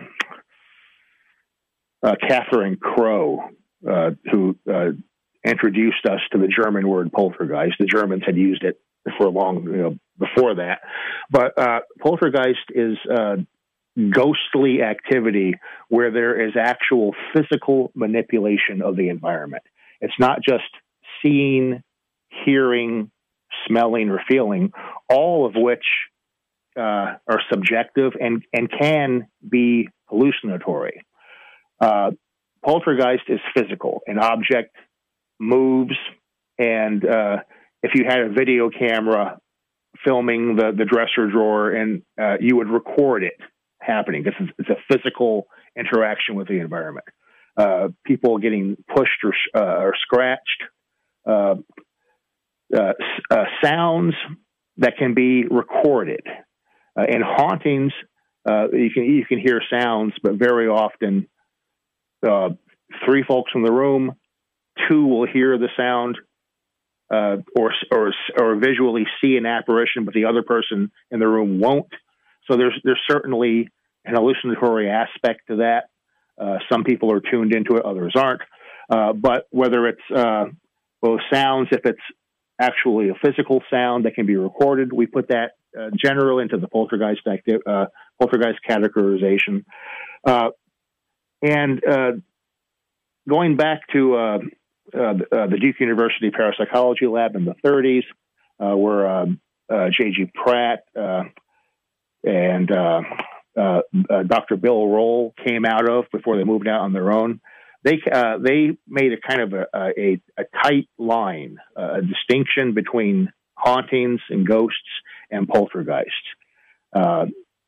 uh, Catherine Crowe uh, who uh, introduced us to the German word poltergeist. The Germans had used it for a long, you know, before that. But uh, poltergeist is uh, ghostly activity where there is actual physical manipulation of the environment. It's not just seeing, hearing, smelling or feeling, all of which uh, are subjective and, and can be hallucinatory. Uh, poltergeist is physical. An object moves, and uh, if you had a video camera filming the, the dresser drawer, and uh, you would record it happening. This is it's a physical interaction with the environment. Uh, people getting pushed or, uh, or scratched, uh, Uh, uh, sounds that can be recorded. Uh, in hauntings, uh, you can you can hear sounds, but very often, uh, three folks in the room, two will hear the sound, uh, or or or visually see an apparition, but the other person in the room won't. So there's there's certainly an hallucinatory aspect to that. Uh, some people are tuned into it, others aren't. Uh, but whether it's uh, both sounds, if it's actually a physical sound that can be recorded, we put that uh, generally into the poltergeist active, uh, poltergeist categorization. Uh, and uh, going back to uh, uh, uh, the Duke University Parapsychology Lab in the thirties, uh, where um, uh, J G Pratt uh, and uh, uh, uh, Doctor Bill Roll came out of before they moved out on their own. They uh, they made a kind of a, a, a tight line, a distinction between hauntings and ghosts and poltergeists, uh,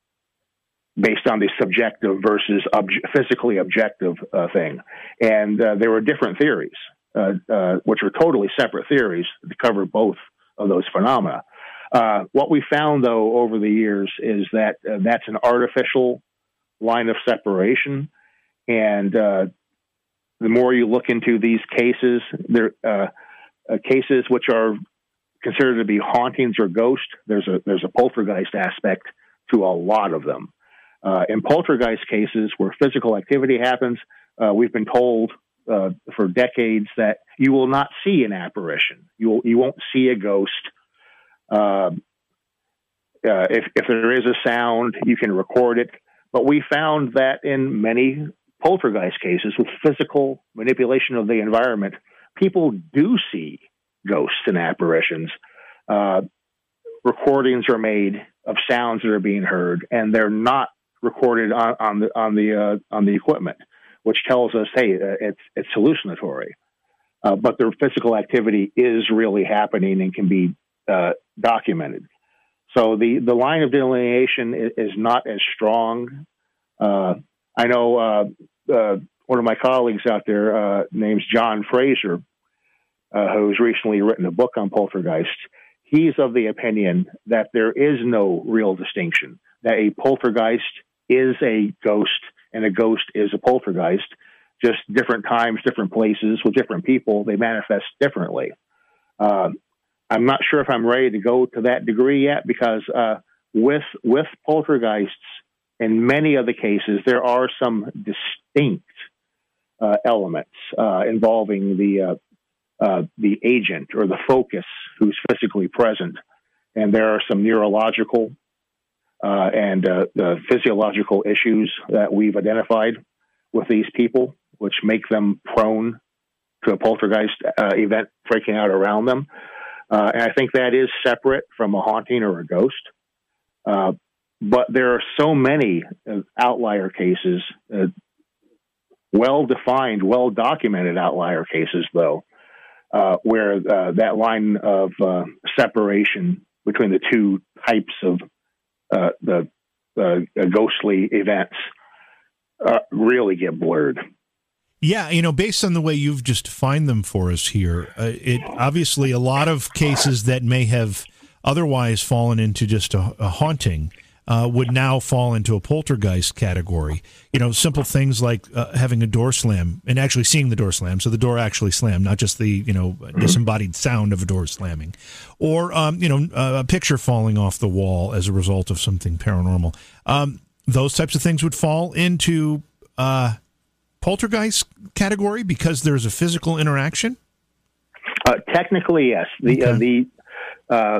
based on the subjective versus obje- physically objective uh, thing. And uh, there were different theories, uh, uh, which were totally separate theories to cover both of those phenomena. Uh, what we found, though, over the years is that uh, that's an artificial line of separation. And uh, the more you look into these cases, there uh, uh, cases which are considered to be hauntings or ghosts, there's a there's a poltergeist aspect to a lot of them. Uh, in poltergeist cases where physical activity happens, uh, we've been told uh, for decades that you will not see an apparition. You will, you won't see a ghost. Uh, uh, if if there is a sound, you can record it. But we found that in many poltergeist cases with physical manipulation of the environment, people do see ghosts and apparitions. Uh, recordings are made of sounds that are being heard, and they're not recorded on, on the on the uh, on the equipment, which tells us, hey, uh, it's it's hallucinatory. Uh, but the physical activity is really happening and can be uh, documented. So the, the line of delineation is, is not as strong. Uh, I know uh, uh, one of my colleagues out there, uh, named John Fraser, uh, who's recently written a book on poltergeists. He's of the opinion that there is no real distinction, that a poltergeist is a ghost and a ghost is a poltergeist, just different times, different places with different people, they manifest differently. Uh, I'm not sure if I'm ready to go to that degree yet, because uh, with with poltergeists, in many of the cases, there are some distinct uh, elements uh, involving the uh, uh, the agent or the focus who's physically present, and there are some neurological uh, and uh, the physiological issues that we've identified with these people, which make them prone to a poltergeist uh, event breaking out around them. Uh, and I think that is separate from a haunting or a ghost. Uh, but there are so many uh, outlier cases, uh, well-defined, well-documented outlier cases, though, uh, where uh, that line of uh, separation between the two types of uh, the uh, ghostly events uh, really get blurred. Yeah, you know, based on the way you've just defined them for us here, uh, it obviously a lot of cases that may have otherwise fallen into just a, a haunting uh, would now fall into a poltergeist category. You know, simple things like uh, having a door slam and actually seeing the door slam, so the door actually slammed, not just the, you know, disembodied sound of a door slamming. Or, um, you know, uh, a picture falling off the wall as a result of something paranormal. Um, those types of things would fall into Uh, poltergeist category because there's a physical interaction? Uh, technically, yes. The okay. uh, the uh,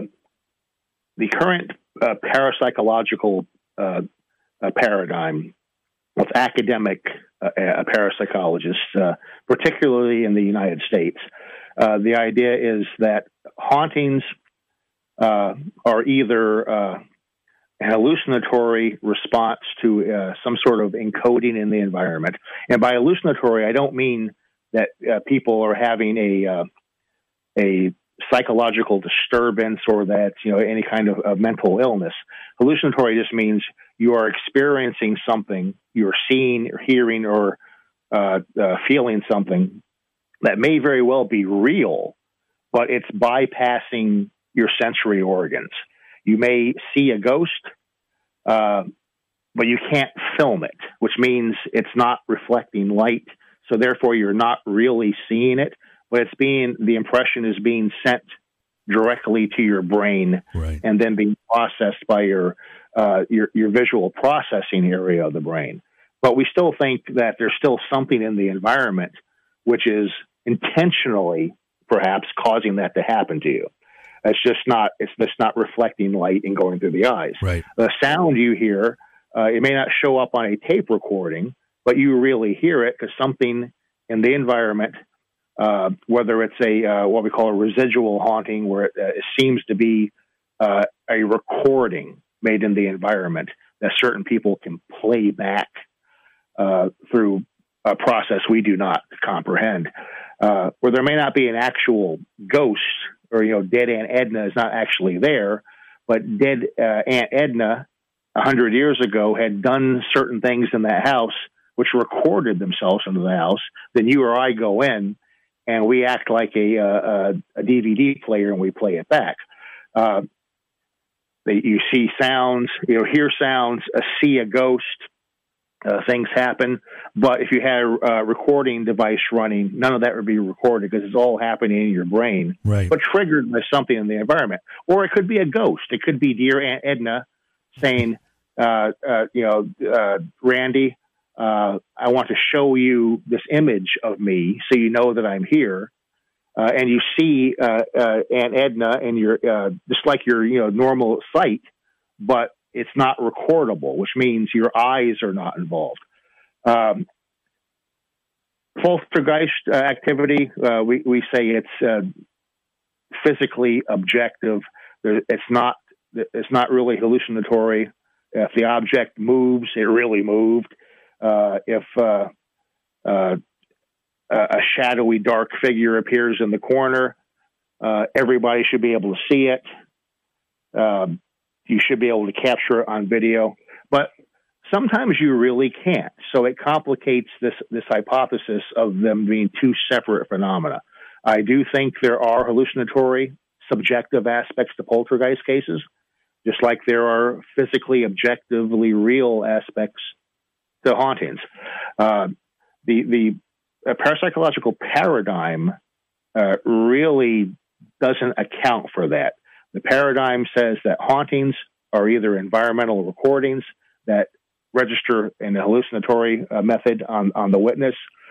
the current uh, parapsychological uh, uh, paradigm of academic uh, uh, parapsychologists, uh, particularly in the United States, uh, the idea is that hauntings uh, are either uh, a hallucinatory response to uh, some sort of encoding in the environment. And by hallucinatory, I don't mean that uh, people are having a uh, a psychological disturbance or that, you know, any kind of, of mental illness. Hallucinatory just means you are experiencing something, you're seeing or hearing or uh, uh, feeling something that may very well be real, but it's bypassing your sensory organs. You may see a ghost, uh, but you can't film it, which means it's not reflecting light. So therefore, you're not really seeing it, but it's being the impression is being sent directly to your brain, right, and then being processed by your uh, your your visual processing area of the brain. But we still think that there's still something in the environment which is intentionally, perhaps, causing that to happen to you. It's just not, it's just not reflecting light and going through the eyes. Right. The sound you hear, uh, it may not show up on a tape recording, but you really hear it because something in the environment uh, whether it's a uh, what we call a residual haunting, where it, uh, it seems to be uh, a recording made in the environment that certain people can play back uh, through a process we do not comprehend, uh, where there may not be an actual ghost, or, you know, dead Aunt Edna is not actually there, but dead uh, Aunt Edna a hundred years ago had done certain things in that house which recorded themselves into the house. Then you or I go in and we act like a, a, a D V D player and we play it back. Uh, they, you see sounds, you know, hear sounds, uh, see a ghost, uh, things happen. But if you had a, a recording device running, none of that would be recorded because it's all happening in your brain, right, but triggered by something in the environment. Or it could be a ghost. It could be dear Aunt Edna saying, uh, uh, you know, uh, Randy, uh, I want to show you this image of me so you know that I'm here. Uh, and you see uh, uh, Aunt Edna and your uh, just like your you know normal sight, but it's not recordable, which means your eyes are not involved. Um, poltergeist uh, activity, uh, we we say it's uh, physically objective. It's not it's not really hallucinatory. If the object moves, it really moved. Uh, if uh, uh, a shadowy, dark figure appears in the corner, uh, everybody should be able to see it. Um, you should be able to capture it on video, but sometimes you really can't. So it complicates this, this hypothesis of them being two separate phenomena. I do think there are hallucinatory, subjective aspects to poltergeist cases, just like there are physically, objectively real aspects to hauntings. Uh, the, the, A parapsychological paradigm uh, really doesn't account for that. The paradigm says that hauntings are either environmental recordings that register in a hallucinatory uh, method on, on the witness,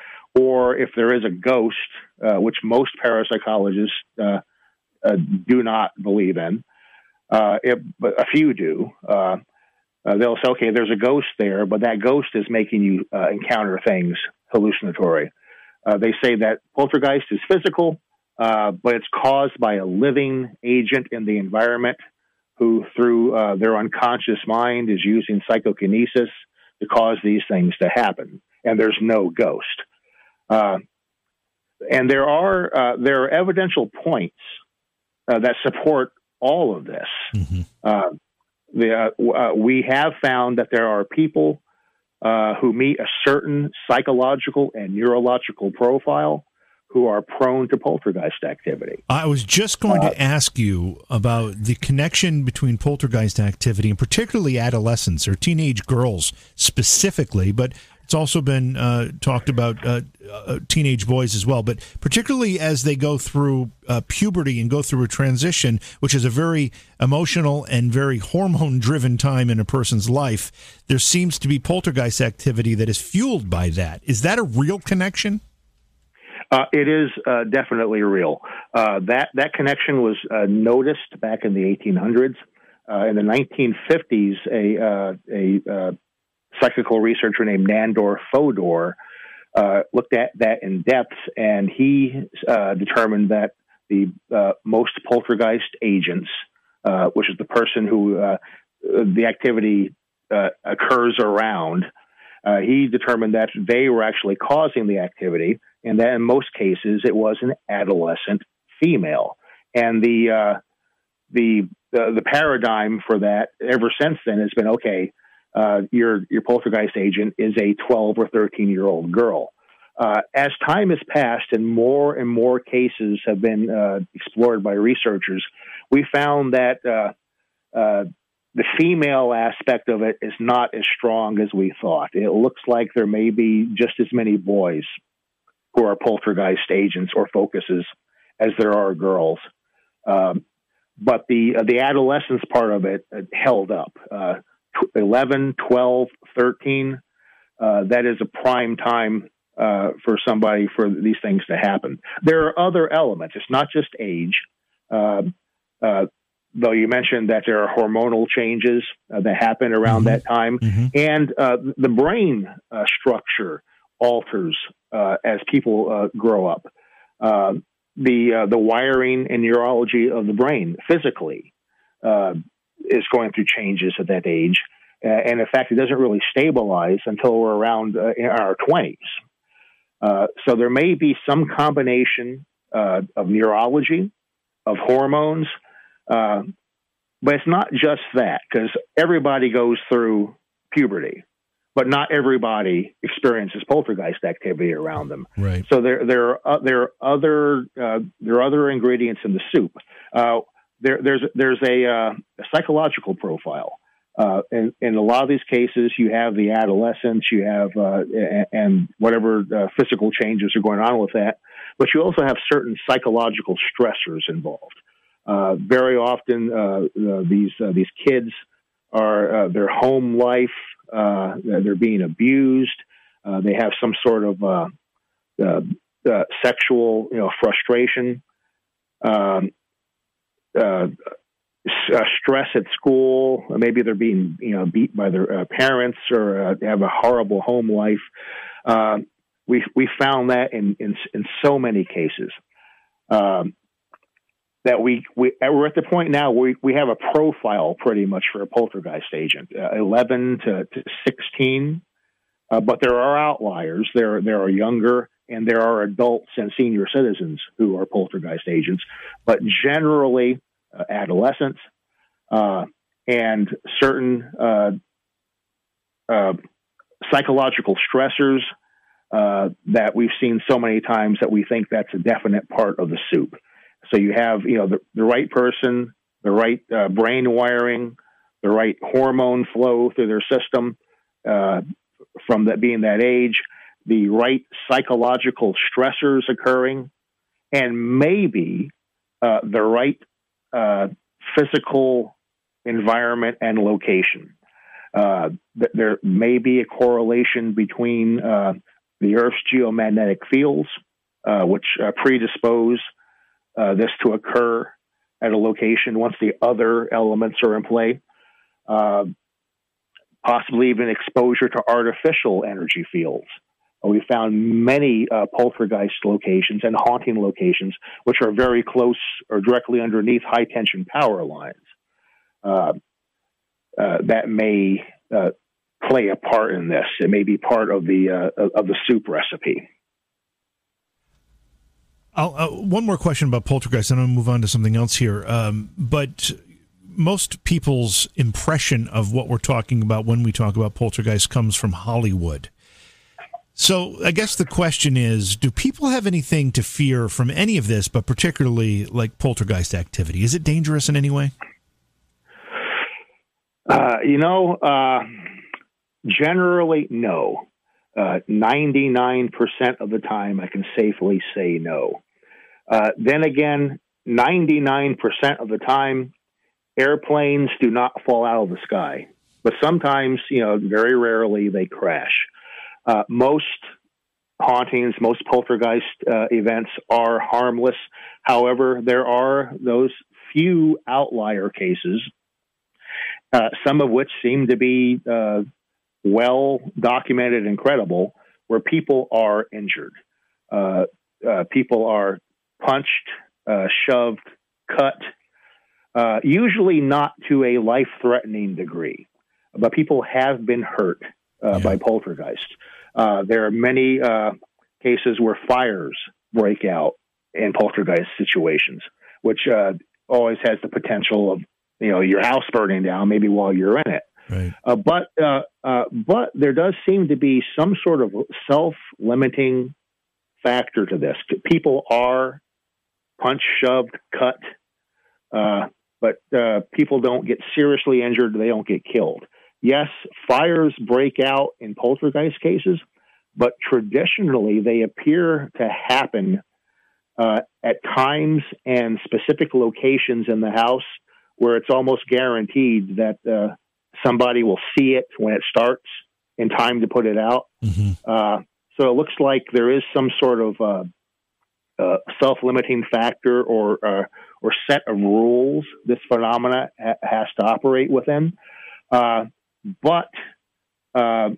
or if there is a ghost, uh, which most parapsychologists uh, uh, do not believe in, uh, it, but a few do. Uh, uh, they'll say, okay, there's a ghost there, but that ghost is making you uh, encounter things hallucinatory. Uh, they say that poltergeist is physical, uh, but it's caused by a living agent in the environment who, through uh, their unconscious mind, is using psychokinesis to cause these things to happen. And there's no ghost. Uh, and there are uh, there are evidential points uh, that support all of this. Mm-hmm. Uh, the, uh, we have found that there are people Uh, who meet a certain psychological and neurological profile who are prone to poltergeist activity. I was just going uh, to ask you about the connection between poltergeist activity and particularly adolescents or teenage girls specifically, but it's also been uh, talked about uh, uh, teenage boys as well, but particularly as they go through uh, puberty and go through a transition, which is a very emotional and very hormone-driven time in a person's life, there seems to be poltergeist activity that is fueled by that. Is that a real connection? Uh, it is uh, definitely real. Uh, that, that connection was uh, noticed back in the eighteen hundreds. Uh, in the nineteen fifties, a, uh, a uh, psychical researcher named Nandor Fodor uh, looked at that in depth, and he uh, determined that the uh, most poltergeist agents, uh, which is the person who uh, the activity uh, occurs around, uh, he determined that they were actually causing the activity, and that in most cases it was an adolescent female. And the uh, the, the the paradigm for that ever since then has been, okay, Uh, your your poltergeist agent is a twelve or thirteen year old girl. Uh, as time has passed and more and more cases have been uh, explored by researchers, we found that uh, uh, the female aspect of it is not as strong as we thought. It looks like there may be just as many boys who are poltergeist agents or focuses as there are girls. Um, but the uh, the adolescence part of it uh, held up. Uh, eleven, twelve, thirteen, uh, that is a prime time uh, for somebody for these things to happen. There are other elements. It's not just age. Uh, uh, though you mentioned that there are hormonal changes uh, that happen around mm-hmm. that time. Mm-hmm. And uh, the brain uh, structure alters uh, as people uh, grow up. Uh, the uh, the wiring and neurology of the brain physically uh, is going through changes at that age. Uh, and in fact, it doesn't really stabilize until we're around uh, in our twenties. Uh, so there may be some combination uh, of neurology, of hormones, uh, but it's not just that, because everybody goes through puberty, but not everybody experiences poltergeist activity around them. Right. So there, there are uh, there are other uh, there are other ingredients in the soup. Uh, there, there's there's a, uh, a psychological profile. Uh, in, in a lot of these cases, you have the adolescence, you have uh, and, and whatever uh, physical changes are going on with that, but you also have certain psychological stressors involved. Uh, very often, uh, uh, these uh, these kids are uh, their home life. Uh, they're being abused. Uh, they have some sort of uh, uh, uh, sexual, you know, frustration. Um, uh, Uh, stress at school. Maybe they're being, you know, beat by their uh, parents, or uh, have a horrible home life. Uh, we we found that in in, in so many cases um, that we we we're at the point now where we we have a profile pretty much for a poltergeist agent, uh, eleven to, to sixteen. Uh, but there are outliers. There there are younger, and there are adults and senior citizens who are poltergeist agents. But generally, Uh, adolescents, uh, and certain uh, uh, psychological stressors uh, that we've seen so many times that we think that's a definite part of the soup. So you have, you know, the, the right person, the right uh, brain wiring, the right hormone flow through their system uh, from that being that age, the right psychological stressors occurring, and maybe uh, the right Uh, physical environment and location. Uh, th- there may be a correlation between uh, the Earth's geomagnetic fields, uh, which uh, predispose uh, this to occur at a location once the other elements are in play. Uh, possibly even exposure to artificial energy fields. We found many uh, poltergeist locations and haunting locations, which are very close or directly underneath high-tension power lines. Uh, uh, that may uh, play a part in this. It may be part of the uh, of the soup recipe. I'll, uh, one more question about poltergeist, and I'm going to move on to something else here. Um, but most people's impression of what we're talking about when we talk about poltergeist comes from Hollywood. So I guess the question is, do people have anything to fear from any of this, but particularly like poltergeist activity? Is it dangerous in any way? Uh, you know, uh, generally, no. Uh, ninety-nine percent of the time, I can safely say no. Uh, then again, ninety-nine percent of the time, airplanes do not fall out of the sky. But sometimes, you know, very rarely, they crash. Uh, most hauntings, most poltergeist uh, events are harmless. However, there are those few outlier cases, uh, some of which seem to be uh, well documented and credible, where people are injured. Uh, uh, people are punched, uh, shoved, cut, uh, usually not to a life-threatening degree, but people have been hurt uh, yeah. by poltergeist. Uh, there are many uh, cases where fires break out in poltergeist situations, which uh, always has the potential of, you know, your house burning down, maybe while you're in it. Right. Uh, but uh, uh, but there does seem to be some sort of self-limiting factor to this. People are punched, shoved, cut, uh, but uh, people don't get seriously injured. They don't get killed. Yes, fires break out in poltergeist cases, but traditionally they appear to happen uh, at times and specific locations in the house where it's almost guaranteed that uh, somebody will see it when it starts in time to put it out. Mm-hmm. Uh, so it looks like there is some sort of uh, uh, self-limiting factor or uh, or set of rules this phenomena ha- has to operate within. Uh, But uh,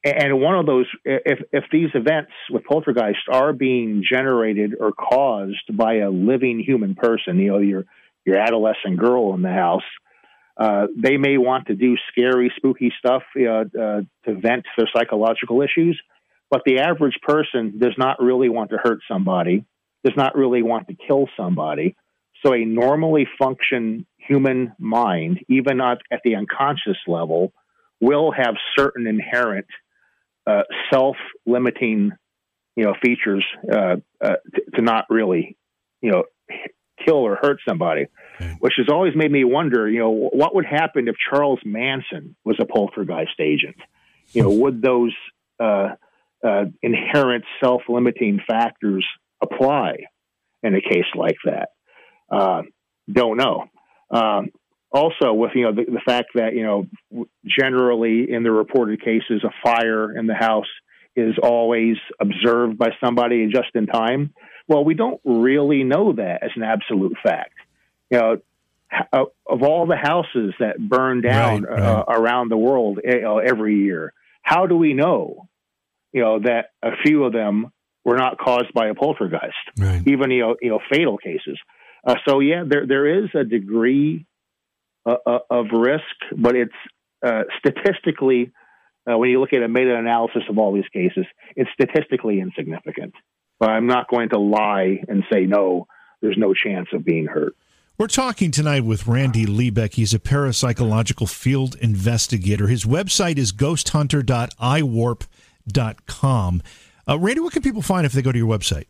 and one of those, if if these events with poltergeist are being generated or caused by a living human person, you know, your your adolescent girl in the house, uh, they may want to do scary, spooky stuff uh, uh, to vent their psychological issues. But the average person does not really want to hurt somebody, does not really want to kill somebody. So a normally function human mind, even at, at the unconscious level, will have certain inherent uh, self-limiting, you know, features uh, uh, to, to not really, you know, kill or hurt somebody, okay. Which has always made me wonder, you know, what would happen if Charles Manson was a poltergeist agent? You know, would those uh, uh, inherent self-limiting factors apply in a case like that? Uh, don't know. Um, also, with you know the, the fact that you know generally in the reported cases, a fire in the house is always observed by somebody just in time. Well, we don't really know that as an absolute fact. You know, of all the houses that burn down right, right. Uh, around the world uh, every year, how do we know, you know, that a few of them were not caused by a poltergeist? Right. Even you know, you know, fatal cases. Uh, so yeah, there there is a degree uh, uh, of risk, but it's uh, statistically, uh, when you look at a meta-analysis of all these cases, it's statistically insignificant. But I'm not going to lie and say no, there's no chance of being hurt. We're talking tonight with Randy Liebeck. He's a parapsychological field investigator. His website is ghost hunter dot i warp dot com. Uh, Randy, what can people find if they go to your website?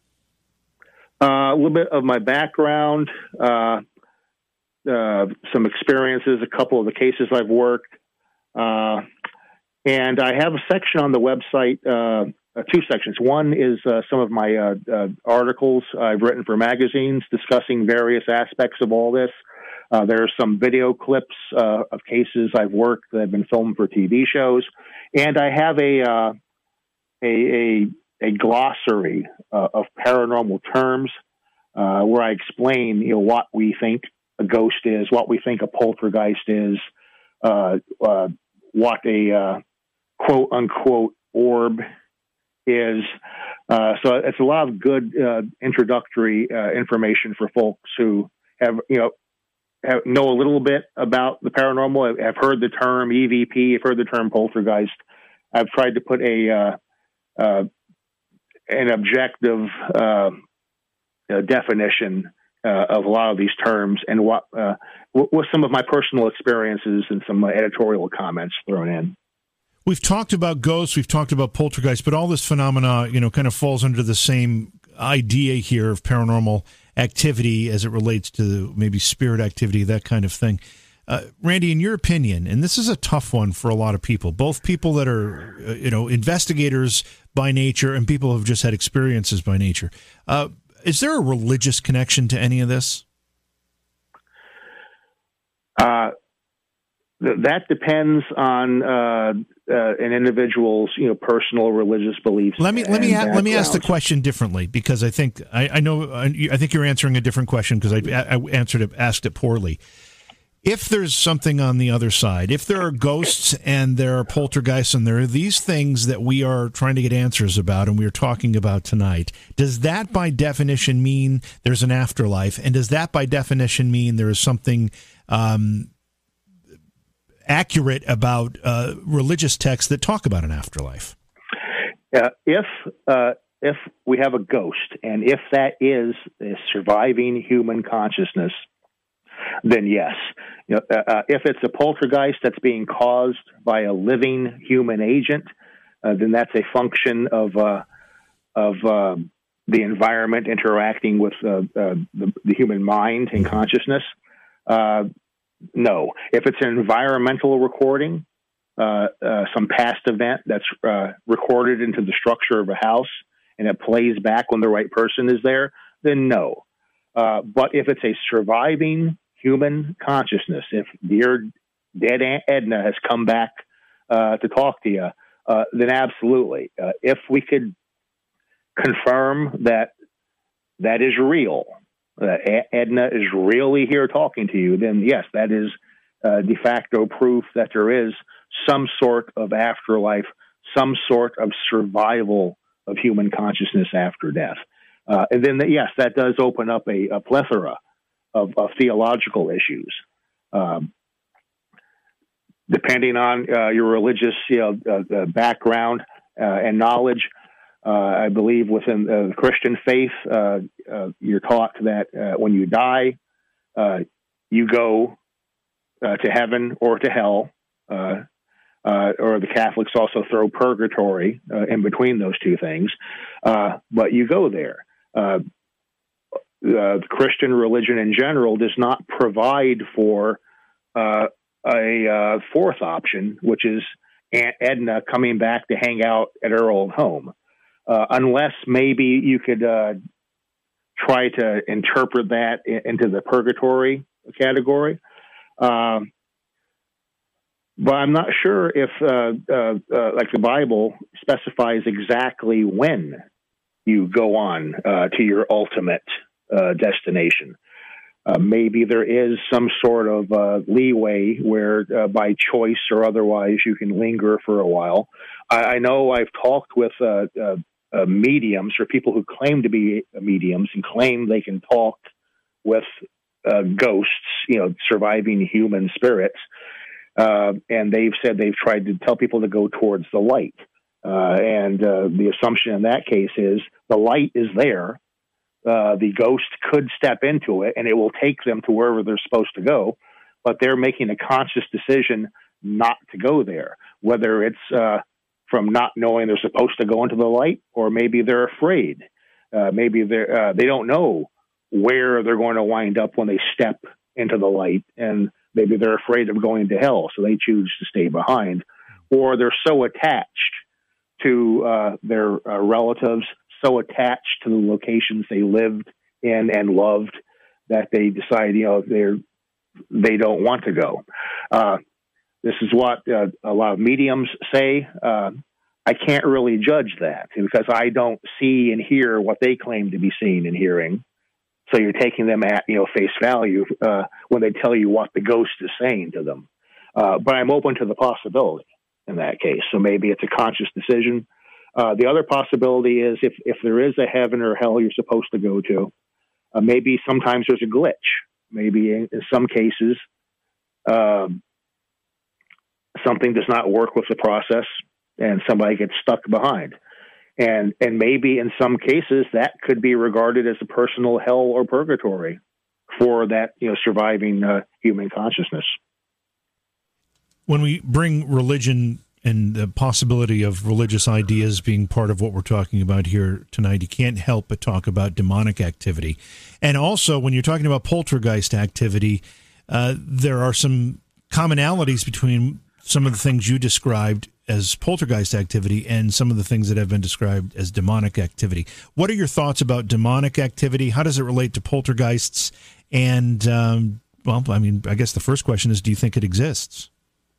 Uh, a little bit of my background, uh, uh, some experiences, a couple of the cases I've worked. Uh, and I have a section on the website, uh, uh, two sections. One is uh, some of my uh, uh, articles I've written for magazines discussing various aspects of all this. Uh, there are some video clips uh, of cases I've worked that have been filmed for T V shows. And I have a, uh, a, a a glossary uh, of paranormal terms uh, where I explain, you know, what we think a ghost is, what we think a poltergeist is, uh, uh, what a uh, quote unquote orb is. Uh, so it's a lot of good uh, introductory uh, information for folks who have, you know, have, know a little bit about the paranormal, have heard the term E V P, have heard the term poltergeist. I've tried to put a uh, uh, an objective uh, uh, definition uh, of a lot of these terms, and what uh, with some of my personal experiences and some editorial comments thrown in. We've talked about ghosts, we've talked about poltergeists, but all this phenomena, you know, kind of falls under the same idea here of paranormal activity as it relates to maybe spirit activity, that kind of thing. Uh, Randy, in your opinion, and this is a tough one for a lot of people, both people that are, uh, you know, investigators by nature and people who have just had experiences by nature, uh, is there a religious connection to any of this? Uh, th- that depends on uh, uh, an individual's, you know, personal religious beliefs. Let me let me a- let me ask the question differently, because I think I, I know I think you're answering a different question because I, I answered it asked it poorly. If there's something on the other side, if there are ghosts and there are poltergeists and there are these things that we are trying to get answers about and we're talking about tonight, does that by definition mean there's an afterlife? And does that by definition mean there is something um, accurate about uh, religious texts that talk about an afterlife? Uh, if uh, if we have a ghost, and if that is a surviving human consciousness, then yes. You know, uh, if it's a poltergeist that's being caused by a living human agent, uh, then that's a function of uh, of uh, the environment interacting with uh, uh, the, the human mind and consciousness. Uh, no. If it's an environmental recording, uh, uh, some past event that's uh, recorded into the structure of a house and it plays back when the right person is there, then no. Uh, but if it's a surviving human consciousness, if dear dead Aunt Edna has come back uh, to talk to you, uh, then absolutely. Uh, if we could confirm that that is real, that Aunt Edna is really here talking to you, then yes, that is uh, de facto proof that there is some sort of afterlife, some sort of survival of human consciousness after death. Uh, and then, the, yes, that does open up a, a plethora of, of theological issues. Um, depending on uh, your religious you know, uh, uh, background uh, and knowledge, uh, I believe within uh, the Christian faith, uh, uh, you're taught that uh, when you die, uh, you go uh, to heaven or to hell, uh, uh, or the Catholics also throw purgatory uh, in between those two things, uh, but you go there. Uh, Uh, the Christian religion in general does not provide for uh, a uh, fourth option, which is Aunt Edna coming back to hang out at her old home, uh, unless maybe you could uh, try to interpret that in, into the purgatory category. Um, but I'm not sure if, uh, uh, uh, like the Bible specifies exactly when you go on uh, to your ultimate Uh, destination. Uh, maybe there is some sort of uh, leeway where uh, by choice or otherwise you can linger for a while. I, I know I've talked with uh, uh, uh, mediums or people who claim to be mediums and claim they can talk with uh, ghosts, you know, surviving human spirits. Uh, and they've said they've tried to tell people to go towards the light. Uh, and uh, the assumption in that case is the light is there. Uh, the ghost could step into it and it will take them to wherever they're supposed to go, but they're making a conscious decision not to go there, whether it's uh, from not knowing they're supposed to go into the light, or maybe they're afraid. Uh, maybe they're, uh, they don't know where they're going to wind up when they step into the light, and maybe they're afraid of going to hell, so they choose to stay behind, or they're so attached to uh, their uh, relatives, so attached to the locations they lived in and loved that they decide, you know, they're, they don't want to go. Uh, this is what uh, a lot of mediums say. Uh, I can't really judge that because I don't see and hear what they claim to be seeing and hearing. So you're taking them at, you know, face value uh, when they tell you what the ghost is saying to them. Uh, but I'm open to the possibility in that case. So maybe it's a conscious decision. Uh, the other possibility is if, if there is a heaven or hell you're supposed to go to, uh, maybe sometimes there's a glitch. Maybe in, in some cases, uh, something does not work with the process and somebody gets stuck behind. And and maybe in some cases that could be regarded as a personal hell or purgatory for that, you know, surviving uh, human consciousness. When we bring religion and the possibility of religious ideas being part of what we're talking about here tonight, you can't help but talk about demonic activity. And also, when you're talking about poltergeist activity, uh, there are some commonalities between some of the things you described as poltergeist activity and some of the things that have been described as demonic activity. What are your thoughts about demonic activity? How does it relate to poltergeists? And, um, well, I mean, I guess the first question is, do you think it exists?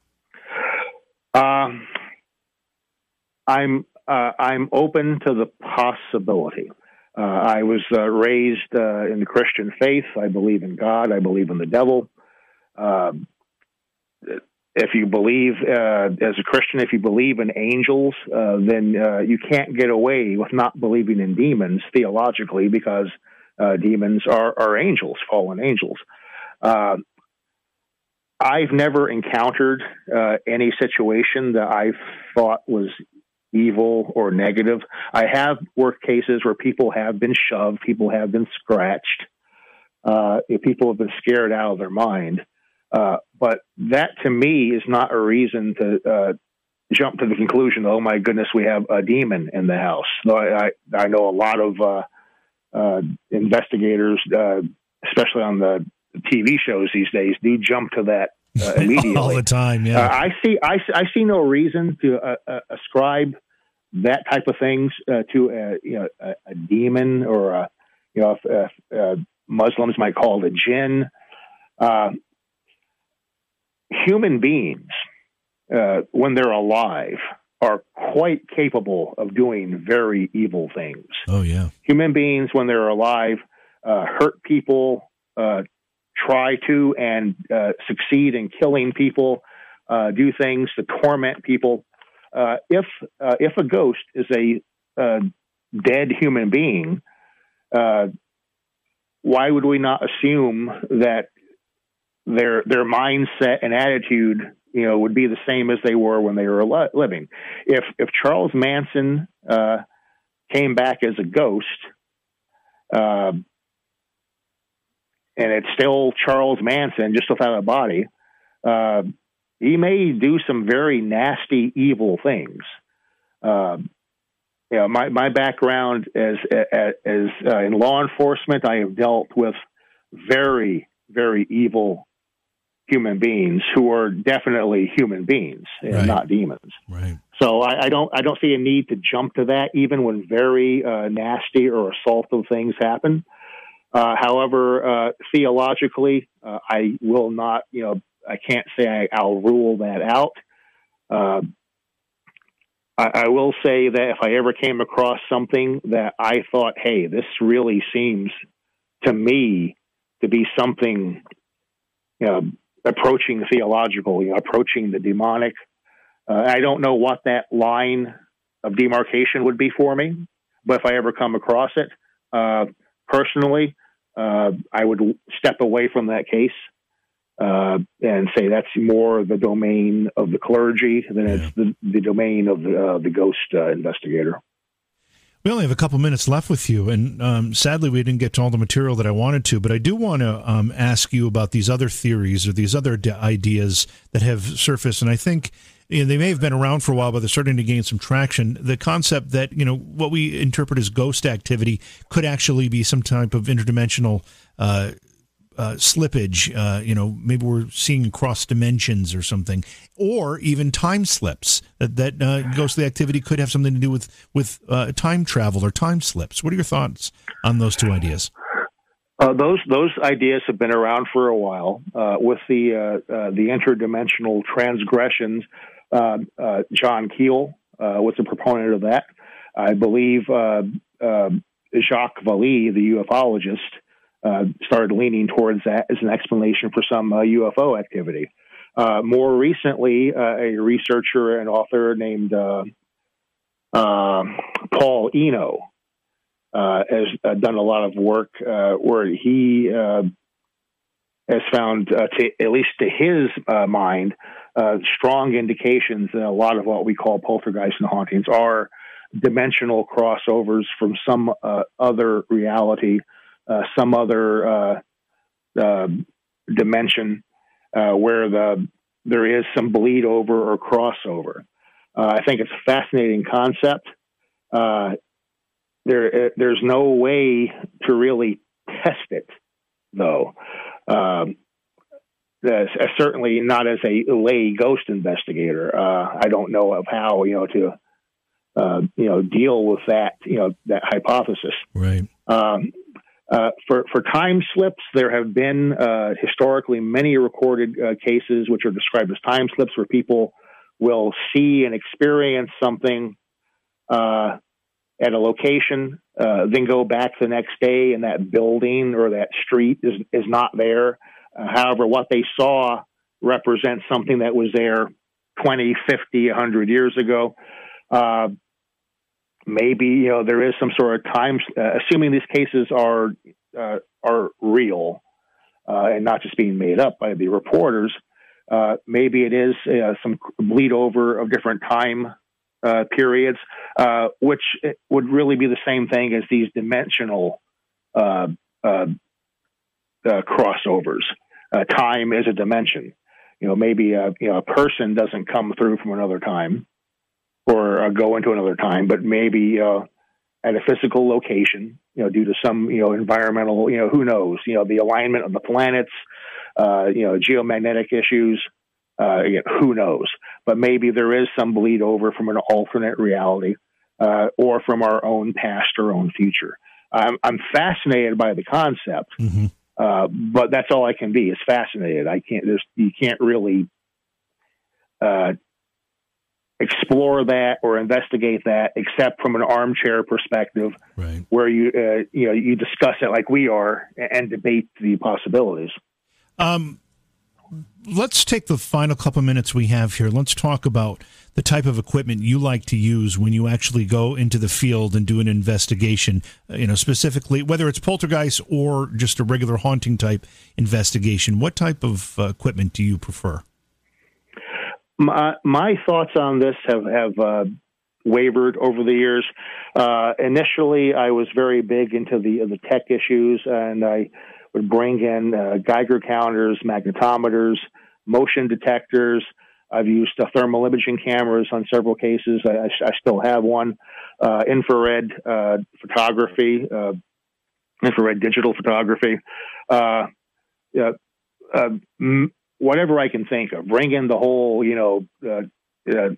Um, I'm uh, I'm open to the possibility. Uh, I was uh, raised uh, in the Christian faith. I believe in God. I believe in the devil. Uh, if you believe, uh, as a Christian, if you believe in angels, uh, then uh, you can't get away with not believing in demons theologically, because uh, demons are, are angels, fallen angels. Uh, I've never encountered uh, any situation that I thought was evil or negative. I have worked cases where people have been shoved, people have been scratched, uh, people have been scared out of their mind. Uh, but that, to me, is not a reason to uh, jump to the conclusion, oh, my goodness, we have a demon in the house. No, I, I, I know a lot of uh, uh, investigators, uh, especially on the T V shows these days, do jump to that uh, immediately. All the time, yeah. Uh, I see I, I see no reason to uh, uh, ascribe that type of things uh, to a, you know, a, a demon, or a, you know, if, if, uh, Muslims might call it a jinn. Uh, human beings, uh, when they're alive, are quite capable of doing very evil things. Oh, yeah. Human beings, when they're alive, uh, hurt people, uh, try to and uh, succeed in killing people, uh, do things to torment people. uh, if uh, if a ghost is a uh, dead human being, uh, why would we not assume that their their mindset and attitude, you know, would be the same as they were when they were li- living? If if Charles Manson uh, came back as a ghost, uh, and it's still Charles Manson, just without a body, uh, he may do some very nasty, evil things. Uh, you know, my, my background as, as, as uh, in law enforcement, I have dealt with very, very evil human beings who are definitely human beings and right. not demons. Right. So I, I don't, I don't see a need to jump to that, even when very uh, nasty or assaultive things happen. Uh, however, uh, theologically, uh, I will not, you know, I can't say I, I'll rule that out. Uh, I, I will say that if I ever came across something that I thought, hey, this really seems to me to be something, you know, approaching theological, you know, approaching the demonic, uh, I don't know what that line of demarcation would be for me, but if I ever come across it, uh, personally, uh, I would step away from that case uh, and say that's more the domain of the clergy than yeah. it's the, the domain of the, uh, the ghost uh, investigator. We only have a couple minutes left with you, and um, sadly we didn't get to all the material that I wanted to, but I do want to um, ask you about these other theories or these other d- ideas that have surfaced, and I think you know, they may have been around for a while, but they're starting to gain some traction. The concept that, you know, what we interpret as ghost activity could actually be some type of interdimensional uh, uh, slippage. Uh, you know, maybe we're seeing across dimensions or something, or even time slips. That, that uh, ghostly activity could have something to do with, with uh, time travel or time slips. What are your thoughts on those two ideas? Uh, those those ideas have been around for a while. Uh, with the uh, uh, the interdimensional transgressions, uh, uh, John Keel uh, was a proponent of that. I believe uh, uh, Jacques Vallée, the ufologist, uh, started leaning towards that as an explanation for some uh, U F O activity. Uh, more recently, uh, a researcher and author named uh, uh, Paul Eno Uh, has uh, done a lot of work uh, where he uh, has found, uh, to, at least to his uh, mind, uh, strong indications that a lot of what we call poltergeists and hauntings are dimensional crossovers from some uh, other reality, uh, some other uh, uh, dimension uh, where the there is some bleed over or crossover. Uh, I think it's a fascinating concept. Uh, There, there's no way to really test it, though. Um, certainly not as a lay ghost investigator. Uh, I don't know of how, you know, to, uh, you know, deal with that, you know, that hypothesis. Right. Um, uh, for for time slips, there have been uh, historically many recorded uh, cases which are described as time slips, where people will see and experience something Uh, at a location, uh, then go back the next day and that building or that street is, is not there. Uh, however, what they saw represents something that was there twenty, fifty, one hundred years ago. Uh, maybe, you know, there is some sort of time, uh, assuming these cases are, uh, are real uh, and not just being made up by the reporters. Uh, maybe it is uh, some bleed over of different time Uh, periods, uh, which would really be the same thing as these dimensional uh, uh, uh, crossovers. Uh, time is a dimension. You know, maybe a, you know, a person doesn't come through from another time or uh, go into another time, but maybe uh, at a physical location, you know, due to some, you know, environmental, you know, who knows, you know, the alignment of the planets, uh, you know, geomagnetic issues. Uh, again, who knows? But maybe there is some bleed over from an alternate reality uh, or from our own past or own future. I'm, I'm fascinated by the concept, mm-hmm. uh, but that's all I can be, is fascinated. I can't just, you can't really uh, explore that or investigate that except from an armchair perspective, right, where you, uh, you know, you discuss it like we are and debate the possibilities. Um, let's take the final couple minutes we have here. Let's talk about the type of equipment you like to use when you actually go into the field and do an investigation, you know, specifically, whether it's poltergeist or just a regular haunting type investigation. What type of uh, equipment do you prefer? My, my thoughts on this have, have uh, wavered over the years. Uh, initially, I was very big into the, the tech issues, and I would bring in uh, Geiger counters, magnetometers, motion detectors. I've used uh, thermal imaging cameras on several cases. I, I still have one. Uh, infrared uh, photography, uh, infrared digital photography. Uh, uh, uh, m- whatever I can think of. Bring in the whole, you know, uh, uh,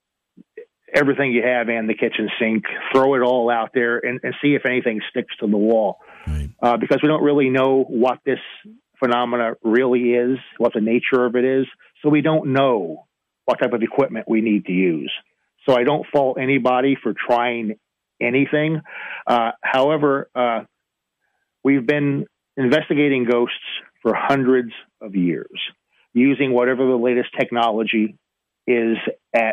everything you have and the kitchen sink. Throw it all out there and, and see if anything sticks to the wall. Right. Uh, because we don't really know what this phenomena really is, what the nature of it is. So we don't know what type of equipment we need to use. So I don't fault anybody for trying anything. Uh, however, uh, we've been investigating ghosts for hundreds of years, using whatever the latest technology is at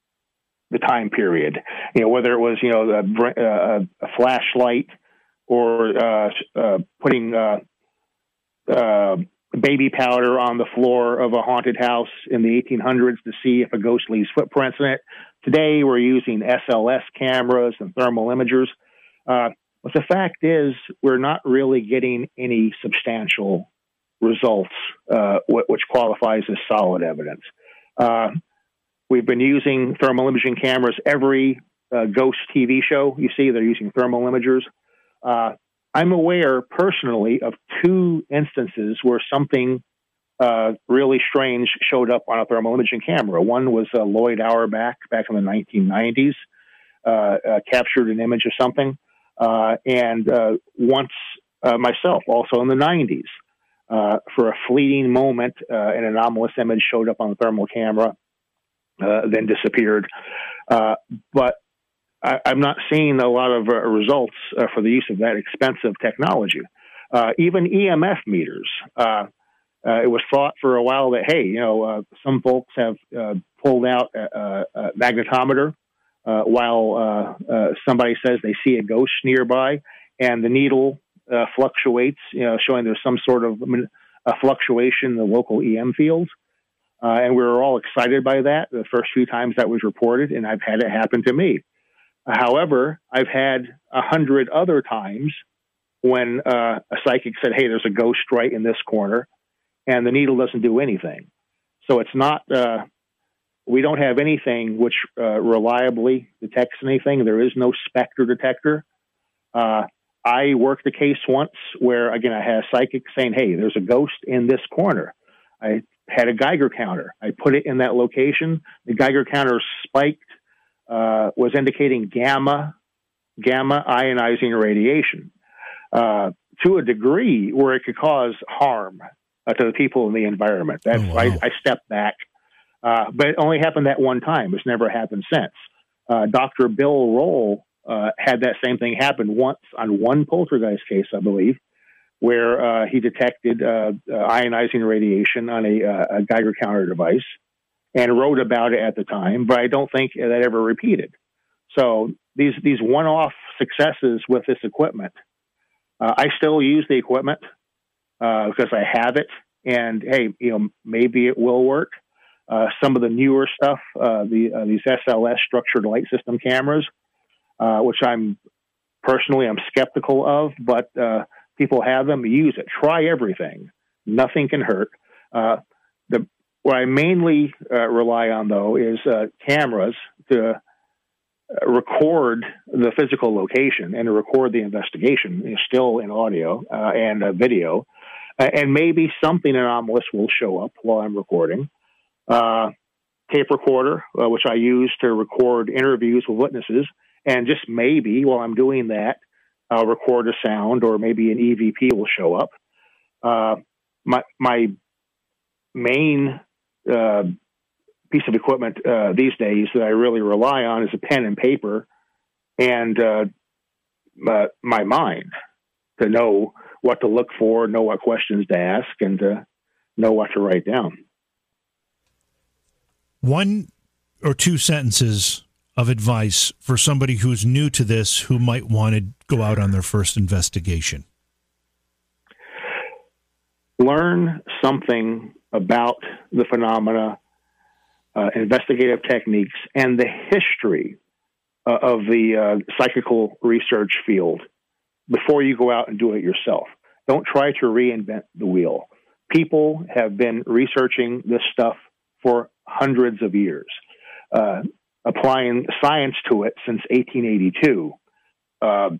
the time period. You know, whether it was, you know, a, a, a flashlight or uh, uh, putting uh, uh, baby powder on the floor of a haunted house in the eighteen hundreds to see if a ghost leaves footprints in it. Today, we're using S L S cameras and thermal imagers. Uh, but the fact is, we're not really getting any substantial results, uh, which qualifies as solid evidence. Uh, we've been using thermal imaging cameras. Every uh, ghost T V show you see, they're using thermal imagers. Uh, I'm aware personally of two instances where something uh, really strange showed up on a thermal imaging camera. One was uh, Lloyd Auerbach back in the nineteen nineties, uh, uh, captured an image of something. Uh, and uh, once uh, myself, also in the nineties, uh, for a fleeting moment, uh, an anomalous image showed up on the thermal camera, uh, then disappeared. Uh, but I, I'm not seeing a lot of uh, results uh, for the use of that expensive technology. Uh, even E M F meters. Uh, uh, it was thought for a while that, hey, you know, uh, some folks have uh, pulled out a, a magnetometer uh, while uh, uh, somebody says they see a ghost nearby, and the needle uh, fluctuates, you know, showing there's some sort of a fluctuation in the local E M fields. Uh, and we were all excited by that the first few times that was reported, and I've had it happen to me. However, I've had a hundred other times when uh, a psychic said, hey, there's a ghost right in this corner, and the needle doesn't do anything. So it's not, uh, we don't have anything which uh, reliably detects anything. There is no specter detector. Uh, I worked a case once where, again, I had a psychic saying, hey, there's a ghost in this corner. I had a Geiger counter. I put it in that location. The Geiger counter spiked. Uh, was indicating gamma, gamma ionizing radiation uh, to a degree where it could cause harm uh, to the people in the environment. That's oh, wow. I, I stepped back, uh, but it only happened that one time. It's never happened since. Uh, Doctor Bill Roll uh, had that same thing happen once on one poltergeist case, I believe, where uh, he detected uh, uh, ionizing radiation on a, uh, a Geiger counter device, and wrote about it at the time, but I don't think that ever repeated. So these these one-off successes with this equipment, uh, I still use the equipment uh, because I have it, and hey, you know, maybe it will work. Uh, some of the newer stuff, uh, the uh, these S L S structured light system cameras, uh, which I'm personally I'm skeptical of, but uh, people have them. Use it. Try everything. Nothing can hurt. Uh, the What I mainly uh, rely on, though, is uh, cameras to uh, record the physical location and to record the investigation, you know, still in audio uh, and uh, video. Uh, and maybe something anomalous will show up while I'm recording. Uh, tape recorder, uh, which I use to record interviews with witnesses. And just maybe while I'm doing that, I'll record a sound, or maybe an E V P will show up. Uh, my, my main Uh, piece of equipment uh, these days that I really rely on is a pen and paper and uh, my, my mind to know what to look for, know what questions to ask, and uh, know what to write down. One or two sentences of advice for somebody who's new to this, who might want to go out on their first investigation. Learn something about the phenomena, uh, investigative techniques, and the history uh, of the uh, psychical research field before you go out and do it yourself. Don't try to reinvent the wheel. People have been researching this stuff for hundreds of years, uh, applying science to it since eighteen eighty-two. Uh,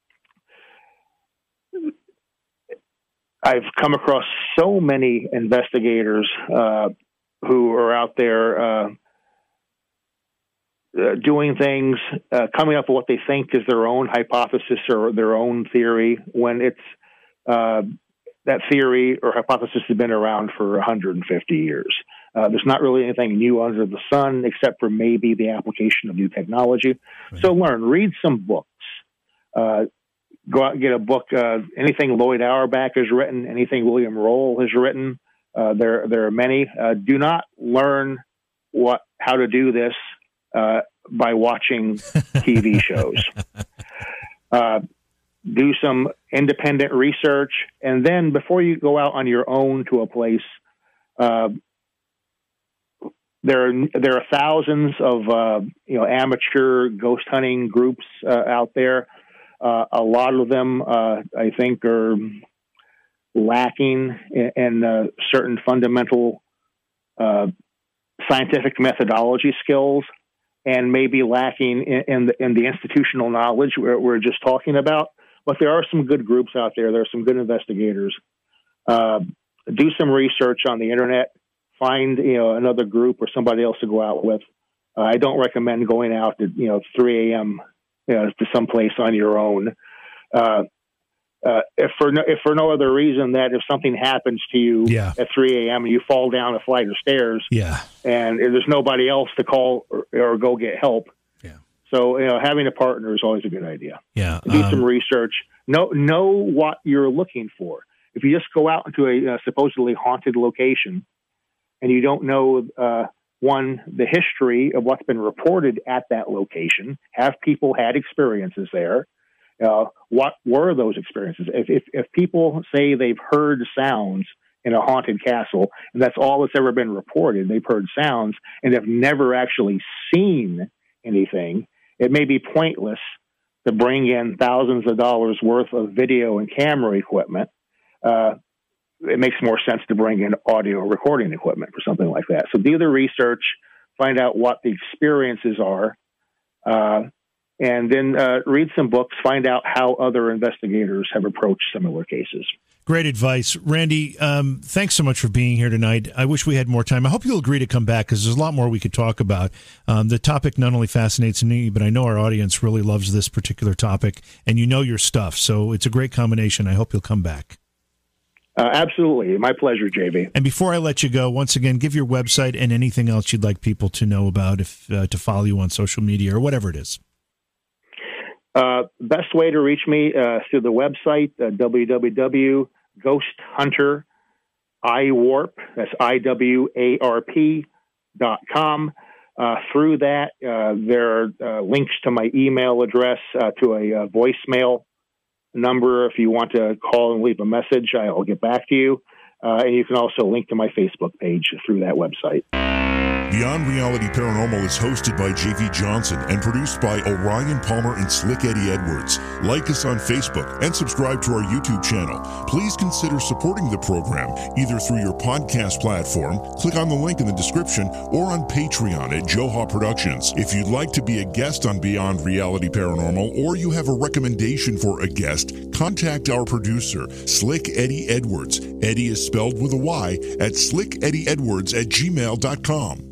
I've come across so many investigators uh, who are out there uh, uh, doing things, uh, coming up with what they think is their own hypothesis or their own theory, when it's uh, that theory or hypothesis has been around for one hundred fifty years. Uh, there's not really anything new under the sun except for maybe the application of new technology. Right. So learn, read some books. Uh, Go out and get a book. Uh, anything Lloyd Auerbach has written, anything William Roll has written. Uh, there, there are many. Uh, do not learn what how to do this uh, by watching T V shows. Uh, do some independent research, and then before you go out on your own to a place, uh, there are there are thousands of uh, you know amateur ghost hunting groups uh, out there. Uh, a lot of them, uh, I think, are lacking in, in uh, certain fundamental uh, scientific methodology skills, and maybe lacking in, in, the, in the institutional knowledge we're, we're just talking about. But there are some good groups out there. There are some good investigators. Uh, do some research on the internet. Find you know another group or somebody else to go out with. Uh, I don't recommend going out at you know three a.m. You know, to someplace on your own. Uh, uh, if for no, if for no other reason that if something happens to you yeah. at three a.m. and you fall down a flight of stairs, yeah. and there's nobody else to call or, or go get help. Yeah. So you know, having a partner is always a good idea. Yeah. Do um, some research. Know know what you're looking for. If you just go out into a uh, supposedly haunted location and you don't know. Uh, One, the history of what's been reported at that location. Have people had experiences there? Uh, what were those experiences? If, if, if people say they've heard sounds in a haunted castle, and that's all that's ever been reported, they've heard sounds and have never actually seen anything, it may be pointless to bring in thousands of dollars worth of video and camera equipment. Uh, it makes more sense to bring in audio recording equipment for something like that. So do the research, find out what the experiences are, uh, and then uh, read some books, find out how other investigators have approached similar cases. Great advice. Randy, um, thanks so much for being here tonight. I wish we had more time. I hope you'll agree to come back because there's a lot more we could talk about. Um, the topic not only fascinates me, but I know our audience really loves this particular topic, and you know your stuff. So it's a great combination. I hope you'll come back. Uh, absolutely. My pleasure, J V. And before I let you go, once again, give your website and anything else you'd like people to know about, if uh, to follow you on social media or whatever it is. Uh, best way to reach me uh, through the website, uh, w w w dot ghost hunter i warp, that's I W A R P dot com. Uh, through that, uh, there are uh, links to my email address, uh, to a, a voicemail number. If you want to call and leave a message, I'll get back to you. Uh, and you can also link to my Facebook page through that website. Beyond Reality Paranormal is hosted by J V Johnson and produced by Orion Palmer and Slick Eddie Edwards. Like us on Facebook and subscribe to our YouTube channel. Please consider supporting the program either through your podcast platform, click on the link in the description, or on Patreon at Joha Productions. If you'd like to be a guest on Beyond Reality Paranormal, or you have a recommendation for a guest, contact our producer, Slick Eddie Edwards. Eddie is spelled with a Y at slick eddie edwards at gmail dot com.